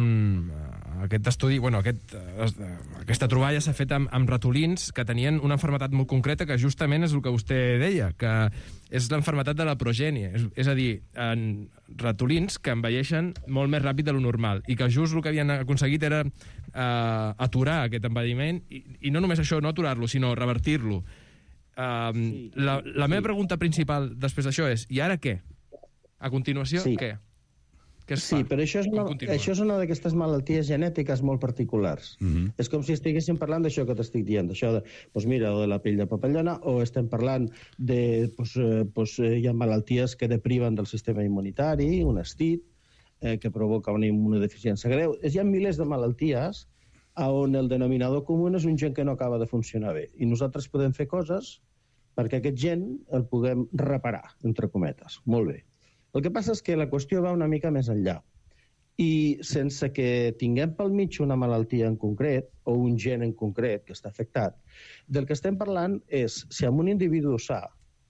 aquesta troballa s'ha fet amb ratolins que tenien una malaltia molt concreta, que justament és el que vostè deia, que és l'enfermetat de la progènie. És a dir, ratolins que envelleixen molt més ràpid de lo normal i que just el que havien aconseguit era aturar aquest envelliment i no només això, no aturar-lo, sinó revertir-lo. La meva pregunta principal després d'això és, i ara què? A continuació, què? Sí, però això és una d'aquestes malalties genètiques molt particulars. És com si estiguéssim parlant d'això que t'estic dient, d'això de, mira, de la pell de papallona, o estem parlant de, hi ha malalties que depriven del sistema immunitari, un estit, que provoca una immunodeficiència greu. Hi ha milers de malalties on el denominador comú és un gen que no acaba de funcionar bé. I nosaltres podem fer coses perquè aquest gen el puguem reparar, entre cometes. Molt bé. El que passa és que la qüestió va una mica més enllà. I sense que tinguem pel mig una malaltia en concret, o un gen en concret que està afectat, del que estem parlant és si amb un individu sa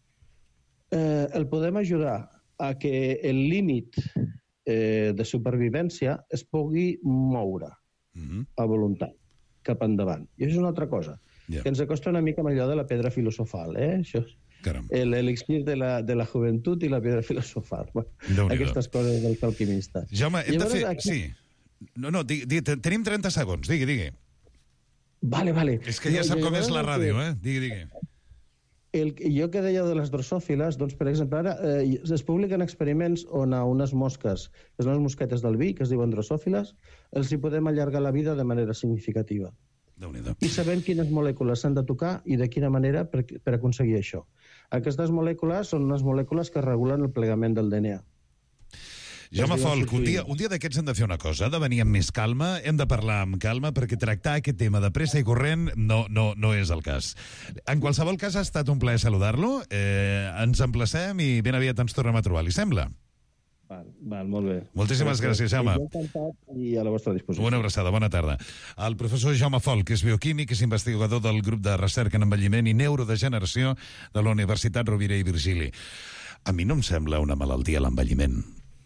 el podem ajudar a que el límit de supervivència es pugui moure a voluntat cap endavant. I això és una altra cosa, que ens acosta una mica amb allò de la pedra filosofal, això és l'elixir de la joventut i la pedra filosofal. Aquestes coses del alquimista. Jaume, hem de fer... Sí. No, tenim 30 segons. Digui. Vale. És que ja sap com és la ràdio, Digui. Jo que deia de les drosòfiles, doncs, per exemple, ara es publiquen experiments on a unes mosques, que són les mosquetes del vi, que es diuen drosòfiles, els hi podem allargar la vida de manera significativa. I sabem quines molècules s'han de tocar i de quina manera per aconseguir això. Aquestes molècules són unes molècules que regulen el plegament del DNA. Jaume Folch, un dia d'aquests hem de fer una cosa, ha de venir amb més calma, hem de parlar amb calma, perquè tractar aquest tema de pressa i corrent no és el cas. En qualsevol cas, ha estat un plaer saludar-lo, ens emplacem i ben aviat ens tornem a trobar, li sembla? Val, molt bé. Moltíssimes gràcies, Jaume. I a la vostra disposició. Una abraçada, bona tarda. El professor Jaume Folch, que és bioquímic, és investigador del grup de recerca en envelliment i neurodegeneració de la Universitat Rovira i Virgili. A mi no em sembla una malaltia l'envelliment.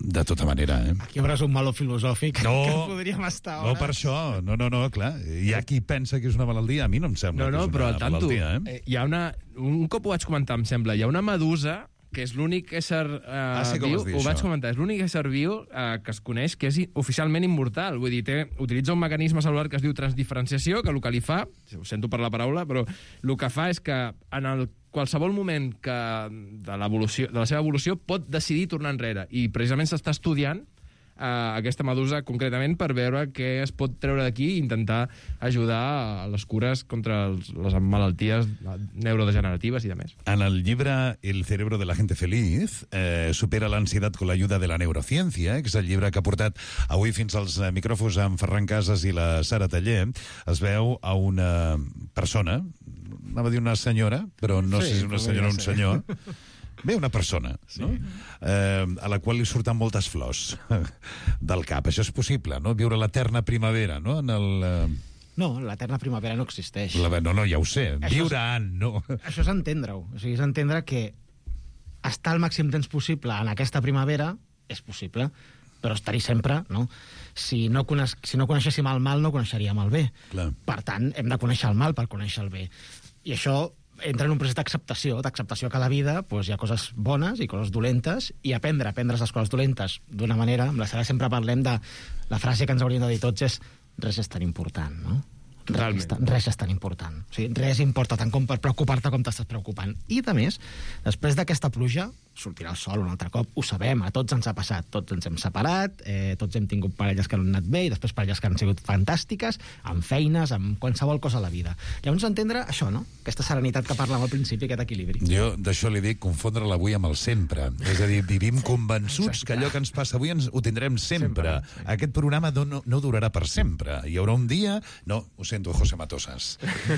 de tota manera, Aquí obres un meló filosòfic que podríem estar hores. No, per això. No, clar. Hi ha qui pensa que és una malaltia. A mi no em sembla que és una malaltia. Hi ha un cop ho vaig comentar, em sembla, hi ha una medusa que és l'únic ésser viu, ho vaig comentar, és l'únic ésser viu que es coneix que és oficialment immortal. Vull dir, utilitza un mecanisme cel·lular que es diu transdiferenciació, que el que li fa, ho sento per la paraula, però el que fa és que en qualsevol moment de la seva evolució pot decidir tornar enrere. I precisament s'està estudiant aquesta medusa concretament per veure què es pot treure d'aquí i intentar ajudar a les cures contra les malalties neurodegeneratives i de més. En el llibre El cerebro de la gente feliz supera l'ansietat con l'ayuda de la neurociència, que és el llibre que ha portat avui fins als micròfons amb Ferran Casas i la Sara Taller. Es veu a una persona, anava a dir una senyora, però no sé si és una senyora o un senyor, bé, una persona, no? A la qual li surten moltes flors del cap. Això és possible, no? Viure l'eterna primavera, no? No, l'eterna primavera no existeix. No, ja ho sé. Viure no. Això és entendre-ho. O sigui, és entendre que estar el màxim temps possible en aquesta primavera és possible, però estar-hi sempre, no? Si no coneixéssim el mal, no coneixeríem el bé. Clar. Per tant, hem de conèixer el mal per conèixer el bé. I això entra en un procés d'acceptació que a la vida hi ha coses bones i coses dolentes, i aprendre les coses dolentes d'una manera. Amb la Sara sempre parlem de la frase que ens hauríem de dir tots és res és tan important, no? Res és tan important. O sigui, res importa tant com per preocupar-te com t'estàs preocupant. I, a més, després d'aquesta pluja sortirà el sol un altre cop, ho sabem, a tots ens ha passat, tots ens hem separat, tots hem tingut parelles que no han anat bé i després parelles que han sigut fantàstiques, amb feines, amb qualsevol cosa a la vida. Llavors entendre això, no? Aquesta serenitat que parlàvem al principi, aquest equilibri. Jo d'això li dic confondre l'avui amb el sempre. És a dir, vivim convençuts que allò que ens passa avui ho tindrem sempre. Aquest programa no durarà per sempre. Hi haurà un dia... No, ho sento, José Matosas.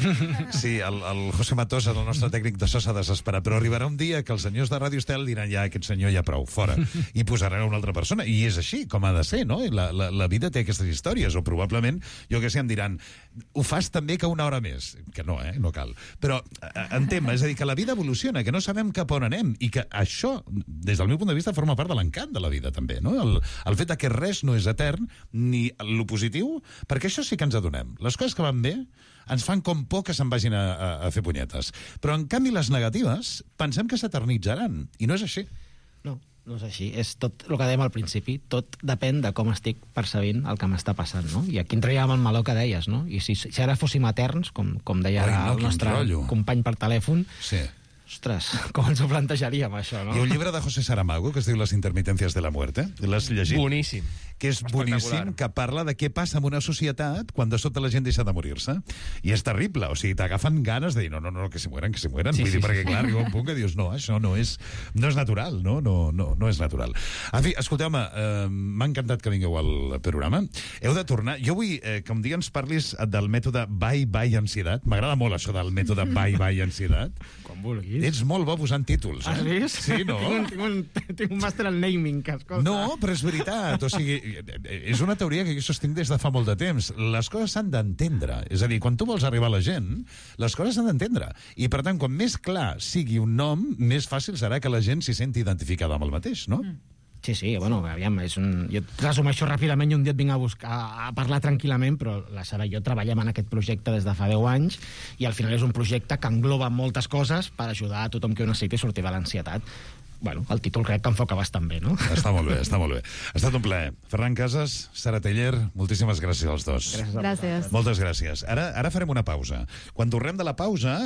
Sí, el José Matosas, el nostre tècnic de so, s'ha desesperat, però arribarà un dia que els senyors de Ràdio Estel diran ja, aquest senyor ja prou, fora, i posaran una altra persona, i és així com ha de ser, no? La vida té aquestes històries, o probablement, jo que sé, em diran, ho fas també que una hora més, que no, no cal, però entén, és a dir, que la vida evoluciona, que no sabem cap on anem, i que això, des del meu punt de vista, forma part de l'encant de la vida, també, no? El fet que res no és etern, ni lo positiu, perquè això sí que ens adonem. Les coses que van bé ens fan com por que se'n vagin a fer punyetes. Però, en canvi, les negatives pensem que s'eternitzaran, i no és així. No és així. És tot el que dèiem al principi. Tot depèn de com estic percebint el que m'està passant, no? I aquí entraríem el meló que deies, no? I si ara fóssim eterns, com deia el nostre company per telèfon... Sí. Ostres, com ens ho plantejaríem, això, no? Hi ha un llibre de José Saramago que es diu Les intermitencias de la muerte. L'has llegit? Boníssim. Que és boníssim, que parla de què passa en una societat quan de sobte la gent deixa de morir-se. I és terrible, o sigui, t'agafen ganes de dir, no, que se mueren. Sí, vull dir, perquè, clar, arriba un punt que dius, no, això no és natural, no és natural. En fi, escolteu-me, m'ha encantat que vingueu al programa. Heu de tornar. Jo vull que un dia ens parlis del mètode Bye Ansietat. M'agrada molt això del mètode Bye Ansietat. Com vulguis. Ets molt bo posant títols, Has vist? Sí, no? Tinc un màster en naming, que escolta. No, però és veritat. O sigui, és una teoria que jo sostinc des de fa molt de temps. Les coses s'han d'entendre. És a dir, quan tu vols arribar a la gent, les coses s'han d'entendre. I, per tant, quan més clar sigui un nom, més fàcil serà que la gent s'hi senti identificada amb el mateix, no? Sí, bueno, aviam, jo resumeixo ràpidament i un dia et vinc a parlar tranquil·lament, però la Sara i jo treballem en aquest projecte des de fa 10 anys i al final és un projecte que engloba moltes coses per ajudar a tothom que ho necessiti a sortir de l'ansietat. Bueno, el títol crec que enfoca bastant bé, no? Està molt bé. Ha estat un plaer. Ferran Casas, Sara Taller, moltíssimes gràcies als dos. Gràcies. Moltes gràcies. Ara farem una pausa. Quan tornem de la pausa,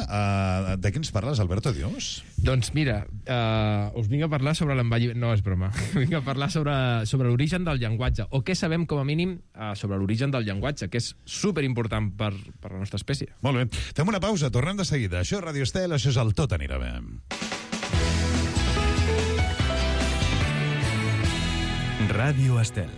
de què ens parles, Alberto Dios? Doncs mira, us vinc a parlar sobre l'envelliment... No, és broma. Vinc a parlar sobre l'origen del llenguatge, o què sabem com a mínim sobre l'origen del llenguatge, que és superimportant per la nostra espècie. Molt bé. Fem una pausa, tornem de seguida. Això és Radio Estel, això és el Tot anirà bé. Ràdio Estel.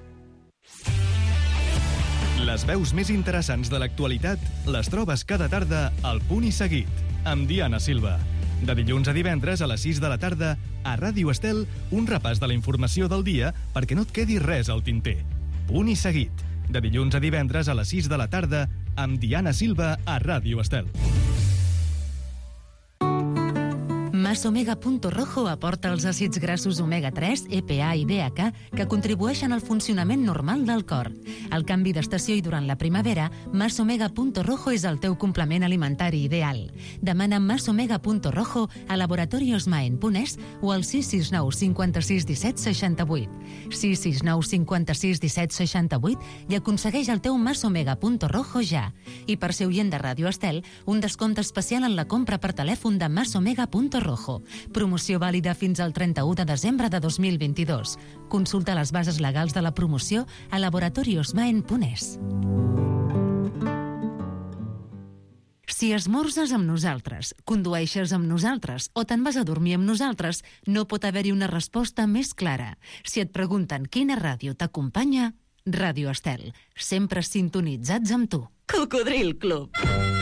Les veus més interessants de l'actualitat les trobes cada tarda al Punt i Seguit, amb Diana Silva. De dilluns a divendres a les 6 de la tarda, a Ràdio Estel, un repàs de la informació del dia perquè no et quedi res al tinter. Punt i Seguit. De dilluns a divendres a les 6 de la tarda, amb Diana Silva a Ràdio Estel. Masomega.rojo aporta els àcids grassos omega-3, EPA i DHA que contribueixen al funcionament normal del cor. Al canvi d'estació i durant la primavera, Masomega.rojo és el teu complement alimentari ideal. Demana Masomega.rojo a Laboratorios Maen.es o al 669 56 17 68. 669 56 17 68 i aconsegueix el teu Masomega.rojo ja. I per ser oient de Ràdio Estel, un descompte especial en la compra per telèfon de Masomega.rojo. Promoció vàlida fins al 31 de desembre de 2022. Consulta les bases legals de la promoció a laboratoriosmaen.es. Si esmorzes amb nosaltres, condueixes amb nosaltres o te'n vas a dormir amb nosaltres, no pot haver-hi una resposta més clara. Si et pregunten quina ràdio t'acompanya, Ràdio Estel, sempre sintonitzats amb tu. Cocodril Club.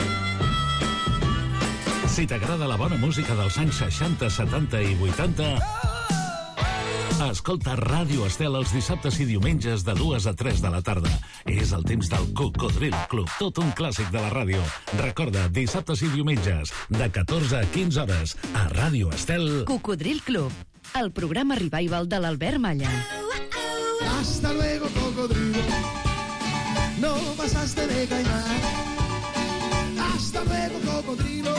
Si t'agrada la bona música dels anys 60, 70 i 80, escolta Ràdio Estel els dissabtes i diumenges de 2 a 3 de la tarda. És el temps del Cocodril Club, tot un clàssic de la ràdio. Recorda, dissabtes i diumenges, de 14 a 15 hores, a Ràdio Estel. Cocodril Club, el programa revival de l'Albert Malla. Hasta luego, cocodrilo. No pasaste de caimán. Hasta luego, cocodrilo.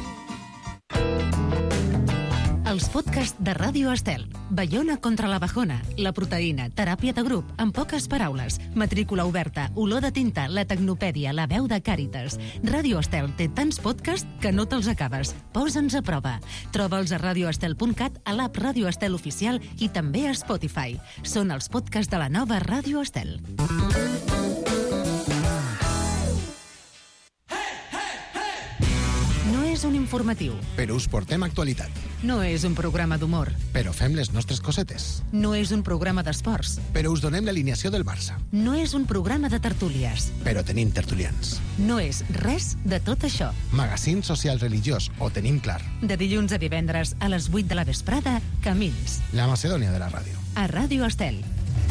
Els podcasts de Ràdio Estel. Baiona contra la bajona, la proteïna, teràpia de grup, en poques paraules, matrícula oberta, olor de tinta, la tecnopèdia, la veu de Càritas. Ràdio Estel té tants podcasts que no te'ls acabes. Posa'ns a prova. Troba'ls a radioestel.cat, a l'app Ràdio Estel oficial i també a Spotify. Són els podcasts de la nova Ràdio Estel. No és un informatiu. Però us portem actualitat. No és un programa d'humor. Però fem les nostres cosetes. No és un programa d'esports. Però us donem l'alineació del Barça. No és un programa de tertúlies. Però tenim tertulians. No és res de tot això. Magazín social religiós, ho tenim clar. De dilluns a divendres a les 8 de la vesprada, Camins. La Macedònia de la ràdio. A Ràdio Estel.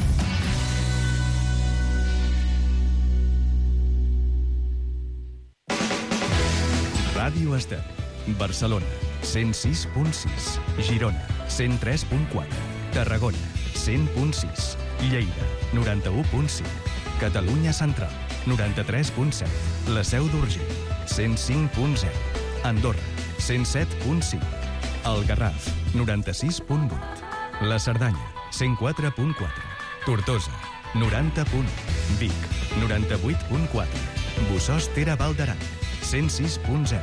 Ràdio Estel. Barcelona, 106.6. Girona, 103.4. Tarragona, 100.6. Lleida, 91.5. Catalunya Central, 93.7. La Seu d'Urgell, 105.0. Andorra, 107.5. El Garraf, 96.8. La Cerdanya, 104.4. Tortosa, 90.1. Vic, 98.4. Bossòst Tere Val d'Aran, 106.0.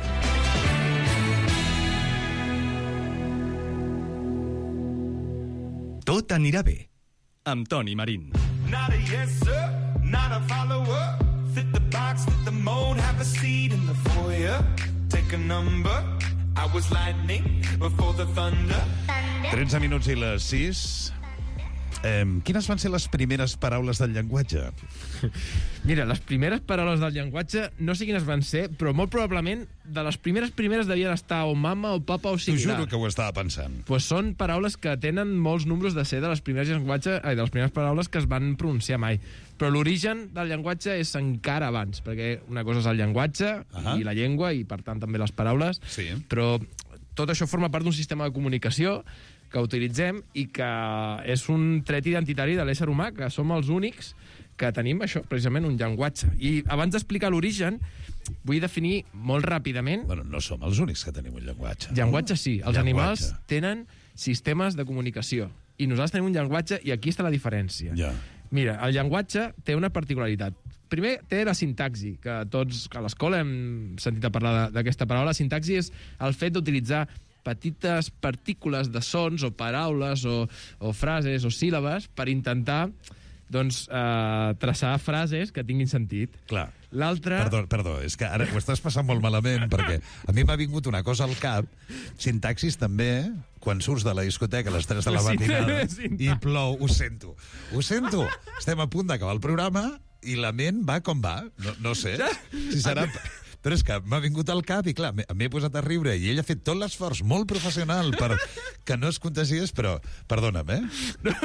Tot anirà bé, amb Toni Marín. Not a yes, sir, not a follower. Fit the box, fit the mold, have a seat in the foyer. Take a number, I was lightning before the thunder. 13 minuts i les 6. Quines van ser les primeres paraules del llenguatge? Mira, les primeres paraules del llenguatge no sé quines van ser, però molt probablement de les primeres devien estar o mama o papa o similar. T'ho juro que ho estava pensant. Pues són paraules que tenen molts números de ser de les primeres de les primeres paraules que es van pronunciar mai. Però l'origen del llenguatge és encara abans, perquè una cosa és el llenguatge i la llengua, i per tant també les paraules, però tot això forma part d'un sistema de comunicació que utilitzem i que és un tret identitari de l'ésser humà, que som els únics que tenim això, precisament un llenguatge. I abans d'explicar l'origen, vull definir molt ràpidament... Bueno, no som els únics que tenim un llenguatge. Llenguatge sí, els animals tenen sistemes de comunicació i nosaltres tenim un llenguatge i aquí està la diferència. Mira, el llenguatge té una particularitat. Primer, té la sintaxi, que tots a l'escola hem sentit a parlar d'aquesta paraula. La sintaxi és el fet d'utilitzar petites partícules de sons o paraules o frases o síl·labes per intentar traçar frases que tinguin sentit. Clar. L'altre... Perdó, és que ara ho estàs passant molt malament, perquè a mi m'ha vingut una cosa al cap, sintaxis també, quan surts de la discoteca a les 3 de la matinada i plou, ho sento. Estem a punt d'acabar el programa i la ment va com va. No sé si serà... Però és que m'ha vingut al cap i, clar, m'he posat a riure i ell ha fet tot l'esforç molt professional per que no es contagiés, però, perdona'm,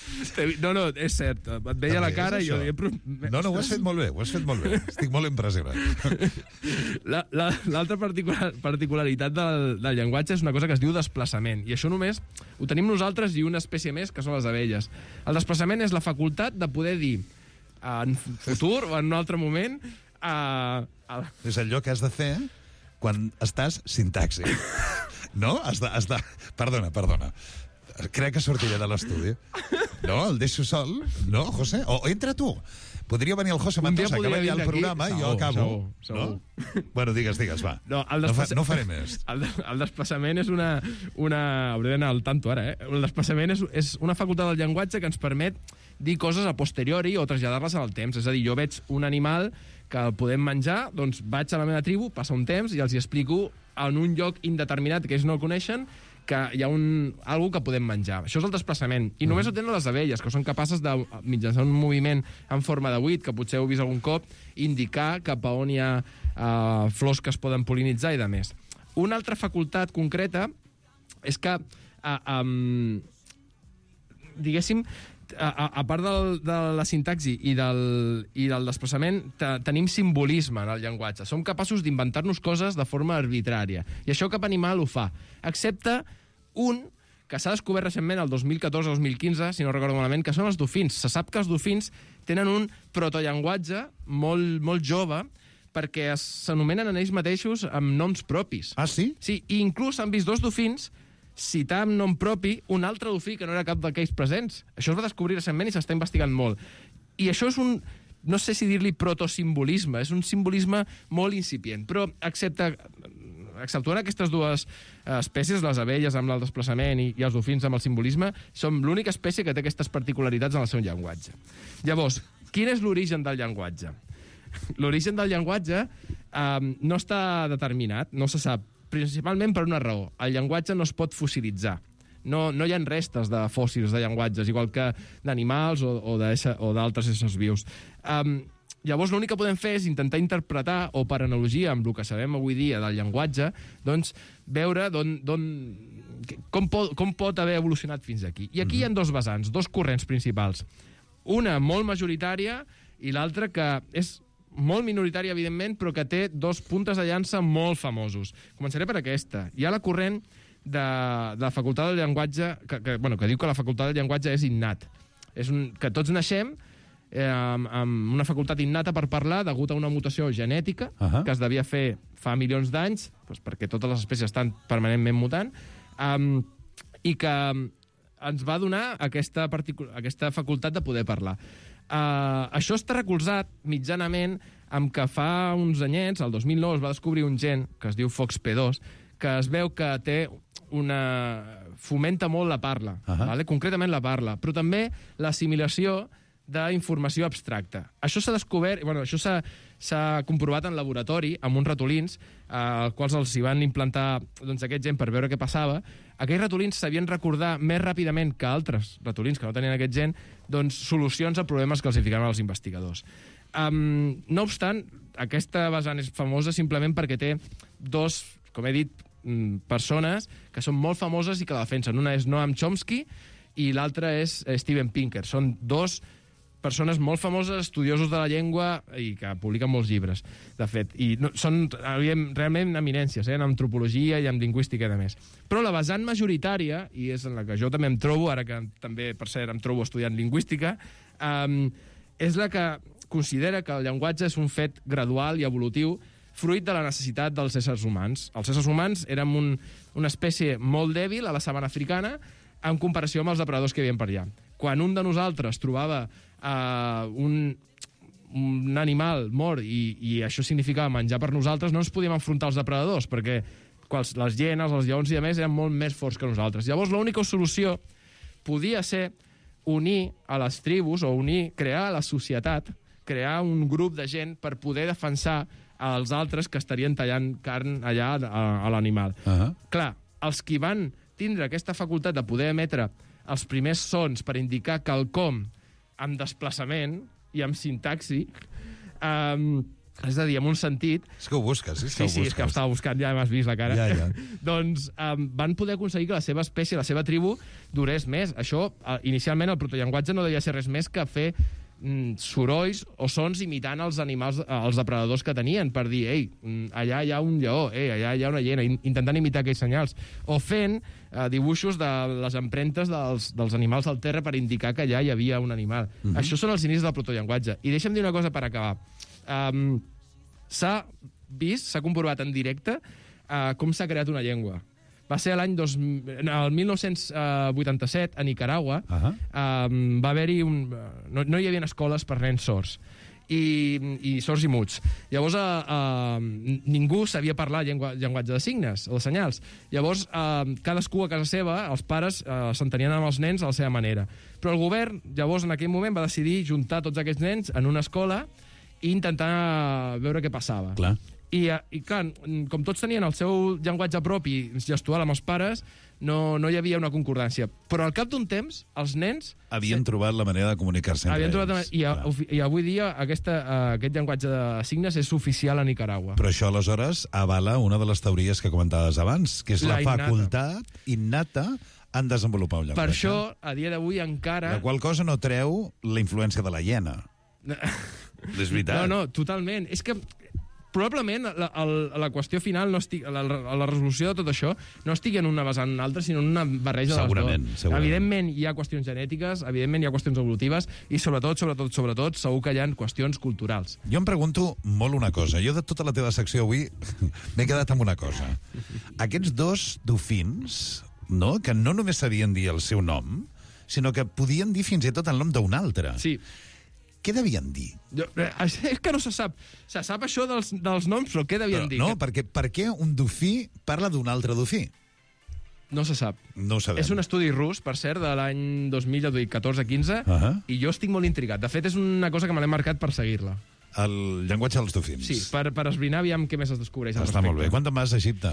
No, és cert. Et veia la cara i jo deia... No, ho has fet molt bé, Estic molt impressionat. L'altra particularitat del llenguatge és una cosa que es diu desplaçament, i això només ho tenim nosaltres i una espècie més, que són les abelles. El desplaçament és la facultat de poder dir en futur o en un altre moment... És allò que has de fer quan estàs sintaxi. No? Perdona. Crec que sortiré de l'estudi. No, el deixo sol. No, José? O entra tu. Podria venir el José Mendoza, que va allà al programa i jo acabo. Segur. Bueno, digues, va. No faré més. El desplaçament és una... Hauré d'anar al tanto ara, El desplaçament és una facultat del llenguatge que ens permet dir coses a posteriori o traslladar-les al temps. És a dir, jo veig un animal que el podem menjar, doncs vaig a la meva tribu, passa un temps i els hi explico en un lloc indeterminat que ells no el coneixen que hi ha algú que podem menjar. Això és el desplaçament. I només ho tenen les abelles, que són capaces de, mitjançant un moviment en forma de buit, que potser heu vist algun cop, indicar cap a on hi ha flors que es poden pol·linitzar i de més. Una altra facultat concreta és que, diguéssim, a part de la sintaxi i del desplaçament, tenim simbolisme en el llenguatge. Som capaços d'inventar-nos coses de forma arbitrària. I això cap animal ho fa. Excepte un que s'ha descobert recentment, el 2014-2015, si no recordo malament, que són els dofins. Se sap que els dofins tenen un protollenguatge molt jove perquè s'anomenen en ells mateixos amb noms propis. Ah, sí? Sí, i inclús han vist dos dofins citar amb nom propi un altre dofí que no era cap d'aquells presents. Això es va descobrir recentment i s'està investigant molt. I això és un, no sé si dir-li protosimbolisme, és un simbolisme molt incipient, però exceptuant aquestes dues espècies, les abelles amb el desplaçament i els dofins amb el simbolisme, som l'única espècie que té aquestes particularitats en el seu llenguatge. Llavors, quin és l'origen del llenguatge? L'origen del llenguatge no està determinat, no se sap, principalment per una raó. El llenguatge no es pot fossilitzar. No hi ha restes de fòssils de llenguatges, igual que d'animals o d'altres éssers vius. Llavors, l'únic que podem fer és intentar interpretar, o per analogia amb el que sabem avui dia del llenguatge, doncs veure com pot haver evolucionat fins aquí. I aquí hi ha dos vessants, dos corrents principals. Una molt majoritària i l'altra que és molt minoritària, evidentment, però que té dos puntes de llança molt famosos. Començaré per aquesta. Hi ha la corrent de la facultat del llenguatge, que diu que la facultat del llenguatge és innat. Que tots naixem amb una facultat innata per parlar degut a una mutació genètica que es devia fer fa milions d'anys, perquè totes les espècies estan permanentment mutant, i que ens va donar aquesta facultat de poder parlar. Això està recolzat mitjanament amb que fa uns anyets, el 2009, es va descobrir un gen que es diu FOXP2, que es veu que fomenta molt la parla, concretament la parla, però també l'assimilació d'informació abstracta. Això s'ha descobert, això s'ha comprovat en laboratori amb uns ratolins, als quals els hi van implantar aquest gen per veure què passava. Aquells ratolins sabien recordar més ràpidament que altres ratolins que no tenien aquest gen solucions a problemes que els hi ficaven els investigadors. No obstant, aquesta vessant és famosa simplement perquè té dos, com he dit, persones que són molt famoses i que la defensen. Una és Noam Chomsky i l'altra és Steven Pinker. Són dos persones molt famoses, estudiosos de la llengua i que publiquen molts llibres, de fet. I són realment eminències en antropologia i en lingüística i de més. Però la vessant majoritària, i és en la que jo també em trobo, ara que també, per cert, em trobo estudiant lingüística, és la que considera que el llenguatge és un fet gradual i evolutiu fruit de la necessitat dels éssers humans. Els éssers humans érem una espècie molt dèbil a la sabana africana en comparació amb els depredadors que hi havia per allà. Quan un de nosaltres trobava un animal mort i això significava menjar per nosaltres, no ens podíem enfrontar als depredadors, perquè les hienes, els lleons i a més eren molt més forts que nosaltres. Llavors l'única solució podia ser unir a les tribus o crear la societat, crear un grup de gent per poder defensar els altres que estarien tallant carn allà a l'animal. Clar, els que van tindre aquesta facultat de poder emetre els primers sons per indicar quelcom amb desplaçament i amb sintaxi, És a dir, en un sentit... És que ho busques, Sí, és que ho estava buscant, ja m'has vist la cara. Ja. Doncs van poder aconseguir que la seva espècie, la seva tribu, durés més. Això, inicialment, el protollenguatge no devia ser res més que fer sorolls o sons imitant els animals, els depredadors que tenien, per dir, ei, allà hi ha un lleó, allà hi ha una hiena, intentant imitar aquells senyals. O fent dibuixos de les empremtes dels animals al terra per indicar que allà hi havia un animal. Això són els inicis del protollenguatge. I deixa'm dir una cosa per acabar. S'ha comprovat en directe com s'ha creat una llengua. Va ser el 1987, a Nicaragua, va haver-hi no hi havia escoles per nens sords, i sords i muts. Llavors, ningú sabia parlar llenguatge de signes, o de senyals. Llavors, cadascú a casa seva, els pares s'entenien amb els nens a la seva manera. Però el govern, llavors, en aquell moment, va decidir juntar tots aquests nens en una escola i intentar veure què passava. Clar. I clar, com tots tenien el seu llenguatge propi gestual amb els pares, no hi havia una concordància. Però al cap d'un temps, els nens... Havien trobat la manera de comunicar-se entre ells. I avui dia aquest llenguatge de signes és oficial a Nicaragua. Però això, aleshores, avala una de les teories que comentaves abans, que és la facultat innata en desenvolupar un llenguatge. Per això, a dia d'avui encara... La qual cosa no treu la influència de la hiena. És veritat. No, totalment. És que probablement la qüestió final, la resolució de tot això, no estigui en una vessant en una altra, sinó en una barreja de les dues. Evidentment hi ha qüestions genètiques, evidentment hi ha qüestions evolutives, i sobretot, segur que hi ha qüestions culturals. Jo em pregunto molt una cosa. Jo de tota la teva secció avui m'he quedat amb una cosa. Aquests dos dofins, no?, que no només sabien dir el seu nom, sinó que podien dir fins i tot el nom d'un altre. Sí. Què devien dir? És que no se sap. Se sap això dels noms, però què devien dir? No, perquè per què un dofí parla d'un altre dofí? No se sap. No ho sabem. És un estudi rus, per cert, de l'any 2014-15, i jo estic molt intrigat. De fet, és una cosa que me l'he marcat per seguir-la. El llenguatge dels dofins. Sí, per esbrinar, aviam què més es descobreix. Està molt bé. Quan te'n vas a Egipte?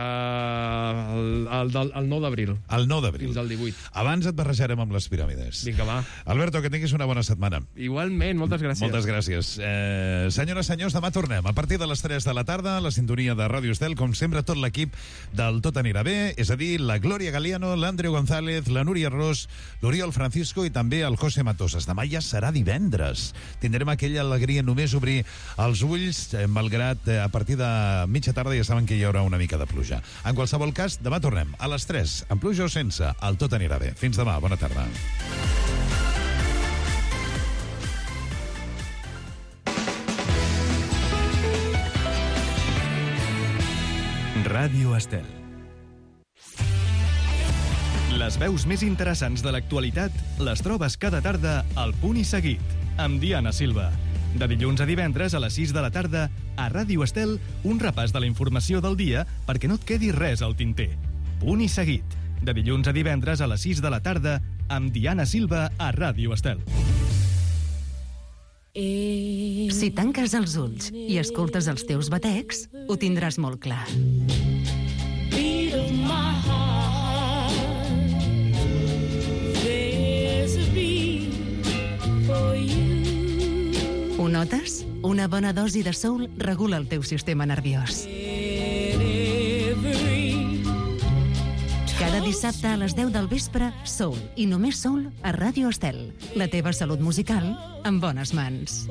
El 9 d'abril. El 9 d'abril. Fins al 18. Abans et barrejarem amb les piràmides. Vinga, va. Alberto, que tinguis una bona setmana. Igualment, moltes gràcies. Moltes gràcies. Senyores, senyors, demà tornem. A partir de les 3 de la tarda, la sintonia de Ràdio Estel, com sempre, tot l'equip del Tot anirà bé, és a dir, la Glòria Galiano, l'Andreu González, la Núria Ros, l'Oriol Francisco i també el José Matosas. Demà ja serà divendres. Tindrem aquella alegria només obrir els ulls, malgrat a partir de mitja tarda ja saben que hi haurà una mica de pluja. En qualsevol cas, demà tornem a les 3, amb pluja o sense, el Tot anirà bé. Fins demà, bona tarda. Ràdio Estel. Les veus més interessants de l'actualitat les trobes cada tarda al Punt i Seguit, amb Diana Silva. De dilluns a divendres a les 6 de la tarda, a Ràdio Estel, un repàs de la informació del dia perquè no et quedi res al tinter. Punt i Seguit. De dilluns a divendres a les 6 de la tarda, amb Diana Silva a Ràdio Estel. Si tanques els ulls i escoltes els teus batecs, ho tindràs molt clar. Beat of my heart, there's a beat for you. Ho notes? Una bona dosi de soul regula el teu sistema nerviós. Cada dissabte a les 10 del vespre, soul i només soul a Ràdio Estel. La teva salut musical en bones mans.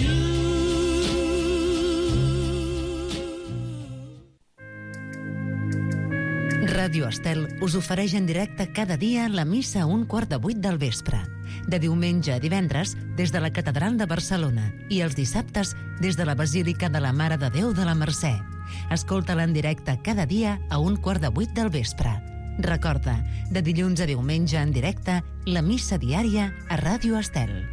Ràdio Estel us ofereix en directe cada dia la missa a 7:15 del vespre. De diumenge a divendres, des de la Catedral de Barcelona, i els dissabtes, des de la Basílica de la Mare de Déu de la Mercè. Escolta-la en directe cada dia a 7:15 del vespre. Recorda, de dilluns a diumenge en directe, la missa diària a Ràdio Estel.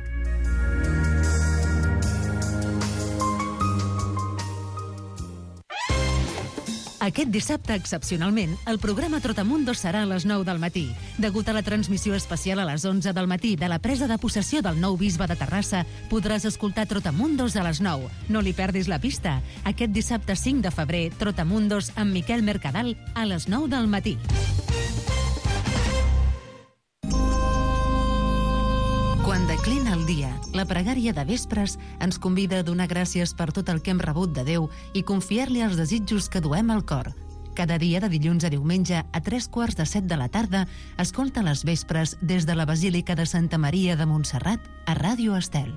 Aquest dissabte, excepcionalment, el programa Trotamundos serà a les 9 del matí. Degut a la transmissió especial a les 11 del matí de la presa de possessió del nou bisbe de Terrassa, podràs escoltar Trotamundos a les 9. No li perdis la pista. Aquest dissabte 5 de febrer, Trotamundos amb Miquel Mercadal a les 9 del matí. Quan declina el dia, la pregària de vespres ens convida a donar gràcies per tot el que hem rebut de Déu i confiar-li els desitjos que duem al cor. Cada dia de dilluns a diumenge a 3:45 de la tarda, escolta les vespres des de la Basílica de Santa Maria de Montserrat a Ràdio Estel.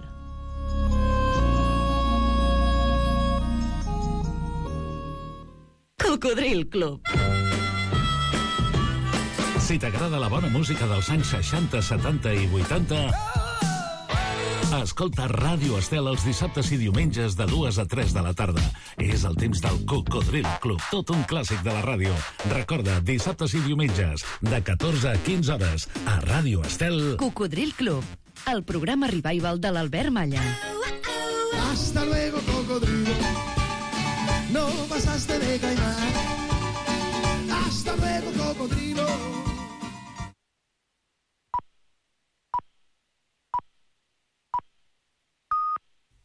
Cocodril Club. Si t'agrada la bona música dels anys 60, 70 i 80, escolta Ràdio Estel els dissabtes i diumenges de 2 a 3 de la tarda. És el temps del Cocodril Club, tot un clàssic de la ràdio. Recorda, dissabtes i diumenges, de 14 a 15 hores, a Ràdio Estel. Cocodril Club, el programa revival de l'Albert Malla. Hasta luego, cocodrilo. No pasaste de caimán. Hasta luego, cocodrilo.